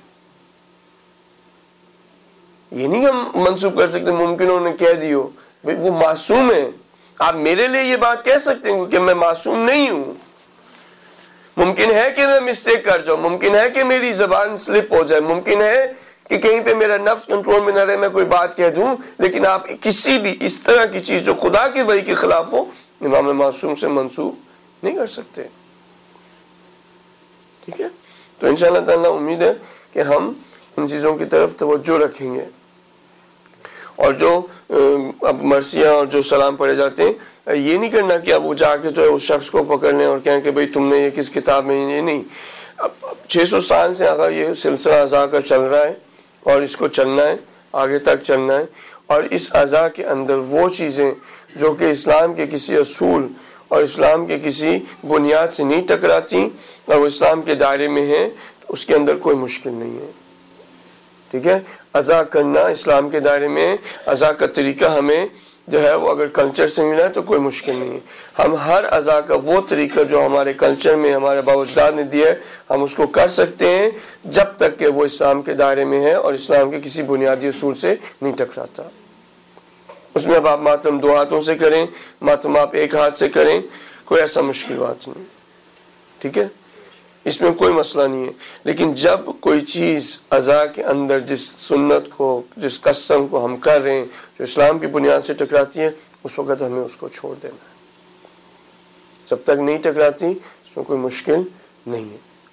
یہ نہیں ہم منسوب کر سکتے ممکن انہوں نے کہہ دی ہو. وہ معصوم ہے. آپ میرے لیے یہ بات کہہ سکتے ہیں کہ میں معصوم نہیں ہوں, ممکن ہے کہ میں مسٹیک کر جاؤں, ممکن ہے کہ میری زبان سلپ ہو جائے, ممکن ہے کہ کہیں پہ میرا نفس کنٹرول میں نہ رہے, میں کوئی بات کہہ دوں, لیکن آپ کسی بھی اس طرح کی چیز جو خدا کی وحی کے خلاف ہو امام معصوم سے منسوب نہیں کر سکتے. ٹھیک ہے. تو انشاءاللہ تعالیٰ امید ہے کہ ہم ان چیزوں کی طرف توجہ رکھیں گے, اور جو اب مرثیہ اور جو سلام پڑھے جاتے ہیں یہ نہیں کرنا کہ اب وہ جا کے جو ہے اس شخص کو پکڑ لیں اور کہیں کہ بھئی تم نے یہ کس کتاب میں, یہ نہیں. اب 600 سال سے آگا یہ سلسلہ عزا کا چل رہا ہے اور اس کو چلنا ہے, آگے تک چلنا ہے. اور اس عزا کے اندر وہ چیزیں جو کہ اسلام کے کسی اصول اور اسلام کے کسی بنیاد سے نہیں ٹکراتی اور وہ اسلام کے دائرے میں ہیں, تو اس کے اندر کوئی مشکل نہیں ہے. ٹھیک ہے. عزا کرنا اسلام کے دائرے میں عزا کا طریقہ ہمیں جو ہے وہ اگر کلچر سے ملا ہے تو کوئی مشکل نہیں ہے. ہم ہر عزا کا وہ طریقہ جو ہمارے کلچر میں ہمارے باپ اجداد نے دیا ہے ہم اس کو کر سکتے ہیں جب تک کہ وہ اسلام کے دائرے میں ہے اور اسلام کے کسی بنیادی اصول سے نہیں ٹکراتا. اس میں اب آپ ماتم 2 ہاتھوں سے کریں، ماتم آپ 1 ہاتھ سے کریں، کوئی ایسا مشکل بات نہیں. ٹھیک ہے، اس میں کوئی مسئلہ نہیں ہے. لیکن جب کوئی چیز عزا کے اندر جس سنت کو جس کسٹم کو ہم کر رہے ہیں جو اسلام کی بنیاد سے ٹکراتی ہے اس وقت ہمیں اس کو چھوڑ دینا ہے. جب تک نہیں ٹکراتی اس میں کوئی مشکل نہیں ہے.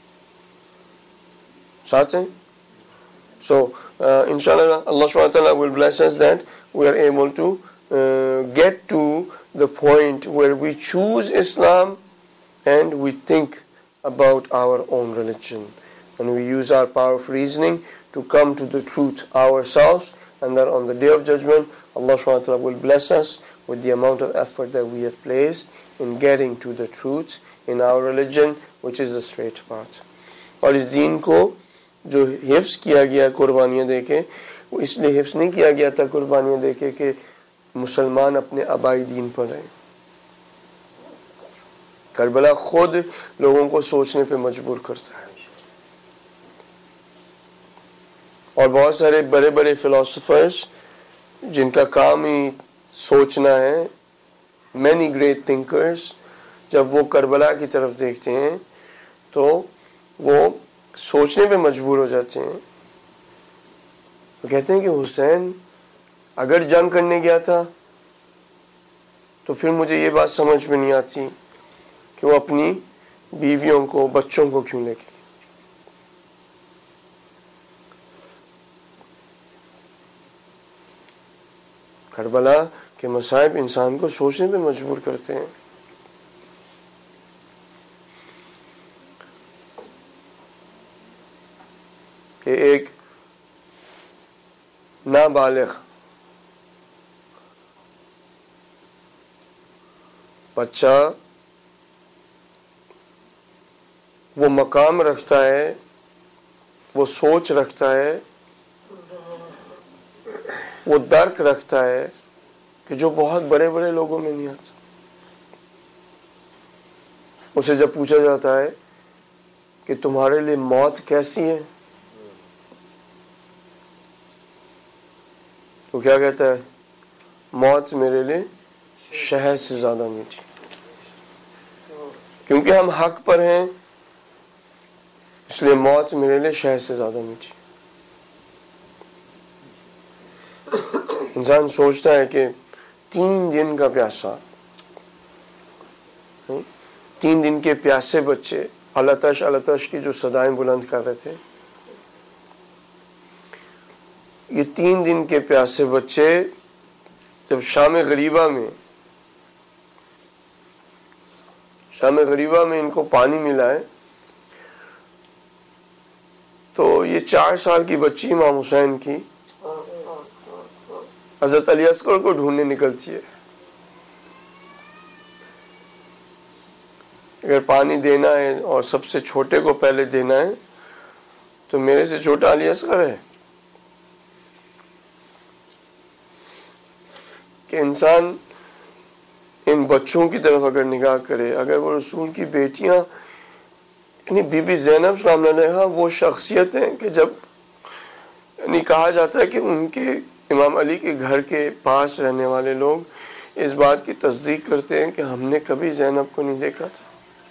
ساتھ ہیں. So inshallah Allah subhanahu wa ta'ala will bless us that we are able to get to the point where we choose Islam and we think about our own religion and we use our power of reasoning to come to the truth ourselves, and that on the day of judgment Allah subhanahu wa ta'ala will bless us with the amount of effort that we have placed in getting to the truth in our religion, which is the straight path. اور اس دین کو جو حفظ کیا گیا قربانیاں دے کے وہ اس لیے حفظ نہیں کیا گیا تھا قربانیاں دے کے کہ مسلمان اپنے آبائی دین پر رہیں. کربلا خود لوگوں کو سوچنے پہ مجبور کرتا ہے. اور بہت سارے بڑے بڑے فلاسفرز جن کا کام ہی سوچنا ہے، many great thinkers، جب وہ کربلا کی طرف دیکھتے ہیں تو وہ سوچنے پہ مجبور ہو جاتے ہیں. وہ کہتے ہیں کہ حسین اگر جنگ کرنے گیا تھا تو پھر مجھے یہ بات سمجھ میں نہیں آتی کہ وہ اپنی بیویوں کو بچوں کو کیوں لے کے. کربلا کے مصائب انسان کو سوچنے پہ مجبور کرتے ہیں. کہ ایک نابالغ بچہ وہ مقام رکھتا ہے، وہ سوچ رکھتا ہے، وہ درک رکھتا ہے کہ جو بہت بڑے بڑے لوگوں میں نہیں آتا. اسے جب پوچھا جاتا ہے کہ تمہارے لیے موت کیسی ہے تو کیا کہتا ہے؟ موت میرے لیے شہد سے زیادہ میٹھی. کیونکہ ہم حق پر ہیں اس لیے موت میرے لیے شہد سے زیادہ میٹھی. انسان سوچتا ہے کہ 3 دن کا پیاسا، 3 دن کے پیاسے بچے التش التش کی جو صدائیں بلند کر رہے تھے، یہ 3 دن کے پیاسے بچے جب شام غریبہ میں ان کو پانی ملا ہے تو یہ 4 سال کی بچی امام حسین کی حضرت علی اصغر کو ڈھونڈنے نکلتی ہے. اگر پانی دینا ہے اور سب سے چھوٹے کو پہلے دینا ہے تو میرے سے چھوٹا علی اصغر ہے. کہ انسان ان بچوں کی طرف اگر نگاہ کرے، اگر وہ رسول کی بیٹیاں یعنی بی بی زینب سلام علیہا وہ شخصیت ہیں کہ جب یعنی کہا جاتا ہے کہ ان کے امام علی کے گھر کے پاس رہنے والے لوگ اس بات کی تصدیق کرتے ہیں کہ ہم نے کبھی زینب کو نہیں دیکھا تھا.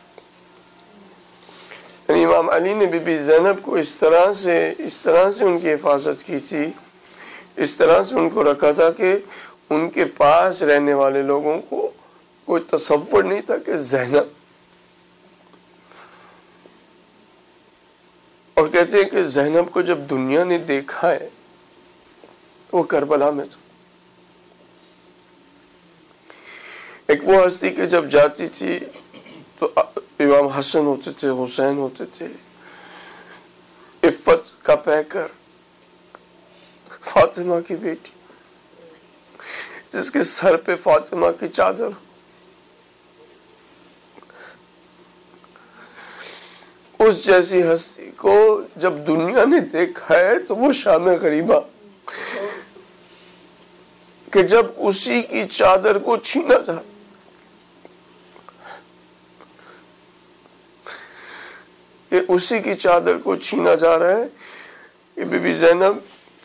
یعنی امام علی نے بی بی زینب کو اس طرح سے ان کی حفاظت کی تھی، اس طرح سے ان کو رکھا تھا کہ ان کے پاس رہنے والے لوگوں کو کوئی تصور نہیں تھا کہ زینب. اور کہتے ہیں کہ زینب کو جب دنیا نے دیکھا ہے وہ کربلا میں تھا. ایک وہ ہستی کہ جب جاتی تھی تو امام حسن ہوتے تھے، حسین ہوتے تھے، عفت کا پیکر فاطمہ کی بیٹی جس کے سر پہ فاطمہ کی چادر. اس جیسی ہستی کو جب دنیا نے دیکھا ہے تو وہ شام غریبہ کہ جب اسی کی چادر کو چھینا جا کہ اسی کی چادر کو چھینا جا رہا ہے. یہ بی بی زینب،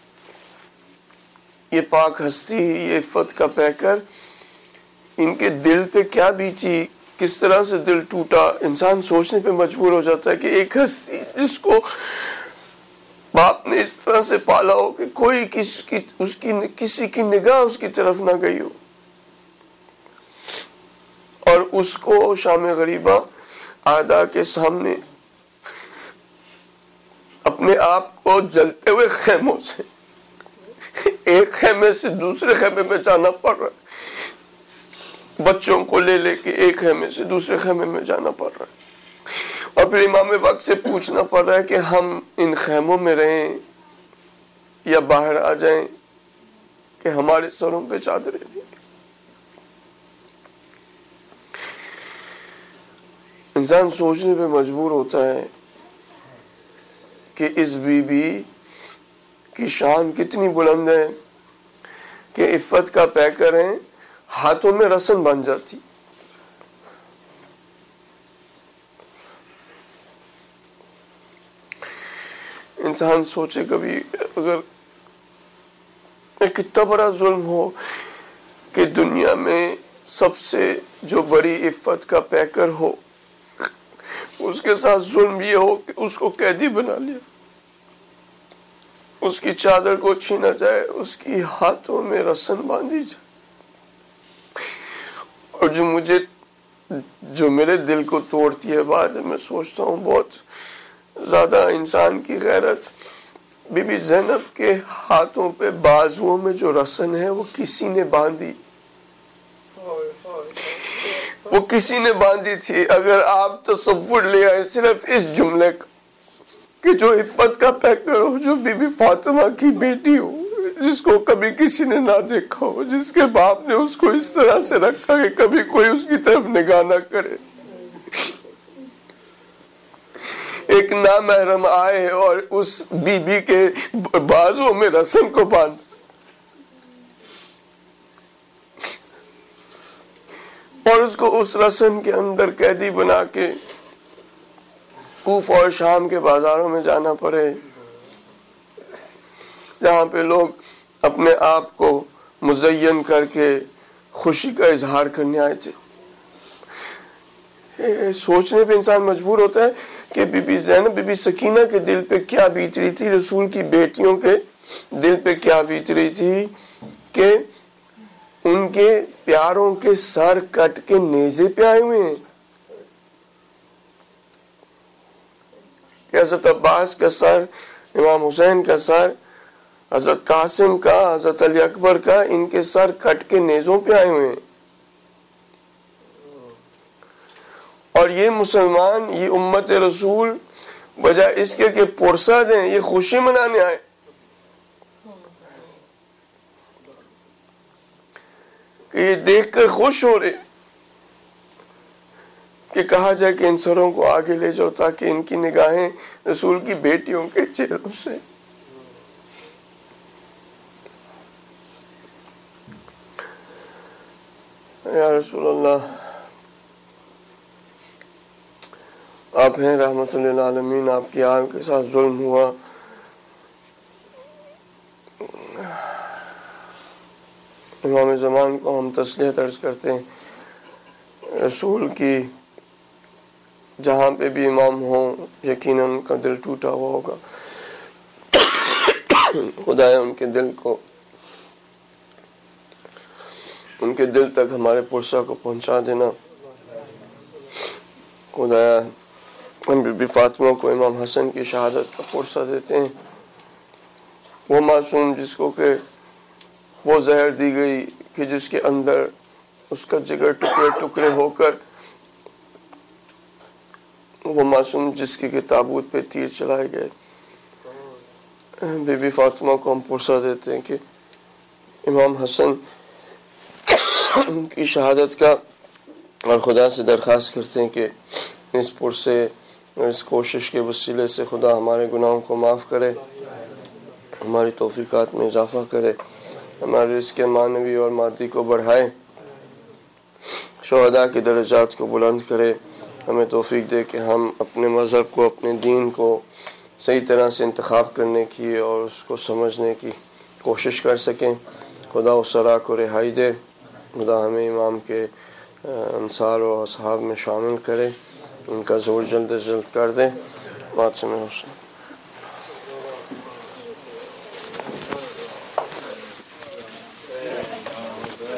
یہ پاک ہستی، یہ عفت کا پیکر، ان کے دل پہ کیا بیتی، کس طرح سے دل ٹوٹا. انسان سوچنے پہ مجبور ہو جاتا ہے کہ ایک ہستی جس کو باپ نے اس طرح سے پالا ہو کہ کوئی کسی کی نگاہ اس کی طرف نہ گئی ہو، اور اس کو شام غریبہ اعداء کے سامنے اپنے آپ کو جلتے ہوئے خیموں سے ایک خیمے سے دوسرے خیمے میں جانا پڑ رہا ہے، بچوں کو لے لے کے ایک خیمے سے دوسرے خیمے میں جانا پڑ رہا ہے، اور پھر امام وقت سے پوچھنا پڑ رہا ہے کہ ہم ان خیموں میں رہیں یا باہر آ جائیں کہ ہمارے سروں پہ چادریں دیں. انسان سوچنے پہ مجبور ہوتا ہے کہ اس بی بی کی شان کتنی بلند ہے کہ عفت کا پیکر ہیں، ہاتھوں میں رسن بن جاتی. انسان سوچے کبھی اگر کتنا بڑا ظلم ہو کہ دنیا میں سب سے جو بڑی عفت کا پیکر ہو اس کے ساتھ ظلم یہ ہو کہ اس کو قیدی بنا لیا، اس کی چادر کو چھینا جائے، اس کی ہاتھوں میں رسن باندھی جائے. اور جو میرے دل کو توڑتی ہے بات، میں سوچتا ہوں بہت زیادہ انسان کی غیرت، بی بی زینب کے ہاتھوں پہ بازوؤں میں جو رسن ہے وہ کسی نے باندھی، وہ کسی نے باندھی تھی. اگر آپ تصور لے آئے صرف اس جملے کا کہ جو عفت کا پیکر ہو، جو بی بی فاطمہ کی بیٹی ہو، جس کو کبھی کسی نے نہ دیکھا ہو، جس کے باپ نے اس کو اس طرح سے رکھا کہ کبھی کوئی اس کی طرف نگاہ نہ کرے، ایک نامحرم آئے اور اس بی بی کے بازوں میں رسن کو باندھ، اور اس کو اس رسن کے اندر قیدی بنا کے کوفہ اور شام کے بازاروں میں جانا پڑے، جہاں پہ لوگ اپنے آپ کو مزین کر کے خوشی کا اظہار کرنے آئے تھے. سوچنے پہ انسان مجبور ہوتا ہے کہ بی بی زینب، بی بی سکینہ کے دل پہ کیا بیت رہی تھی، رسول کی بیٹیوں کے دل پہ کیا بیت رہی تھی کہ ان کے پیاروں کے سر کٹ کے نیزے پہ آئے ہوئے ہیں. کہ حضرت عباس کا سر، امام حسین کا سر، حضرت قاسم کا، حضرت علی اکبر کا، ان کے سر کٹ کے نیزوں پہ آئے ہوئے ہیں. اور یہ مسلمان، یہ امت رسول، بجائے اس کے کہ پرسہ دیں، یہ خوشی منانے آئے. کہ یہ دیکھ کر خوش ہو رہے کہ کہا جائے کہ ان سروں کو آگے لے جاؤ تاکہ ان کی نگاہیں رسول کی بیٹیوں کے چہروں سے. یا رسول اللہ، آپ ہیں رحمت للعالمین، آپ کی آن کے ساتھ ظلم ہوا. امام زمان کو ہم تسلیت عرض کرتے ہیں، رسول کی جہاں پہ بھی امام ہوں یقیناً ان کا دل ٹوٹا ہوا ہوگا. خدایا ان کے دل کو، ان کے دل تک ہمارے پرسہ کو پہنچا دینا. خدایا ہم بی بی فاطمہ کو امام حسن کی شہادت کا پرسہ دیتے ہیں، وہ معصوم جس کو کہ وہ زہر دی گئی کہ جس کے اندر اس کا جگر ٹکڑے ٹکڑے ہو کر، وہ معصوم جس کی تابوت پہ تیر چلائے گئے. بی بی فاطمہ کو ہم پرسہ دیتے ہیں کہ امام حسن کی شہادت کا، اور خدا سے درخواست کرتے ہیں کہ اس پرسے اور اس کوشش کے وسیلے سے خدا ہمارے گناہوں کو معاف کرے، ہماری توفیقات میں اضافہ کرے، ہمارے رزق معنوی اور مادی کو بڑھائے، شہداء کے درجات کو بلند کرے، ہمیں توفیق دے کہ ہم اپنے مذہب کو، اپنے دین کو صحیح طرح سے انتخاب کرنے کی اور اس کو سمجھنے کی کوشش کر سکیں۔ خدا اس صلاح کو رہائی دے، خدا ہمیں امام کے انصار و اصحاب میں شامل کرے، ان کا ظہور جلد از جلد کر دے۔ بات سمجھ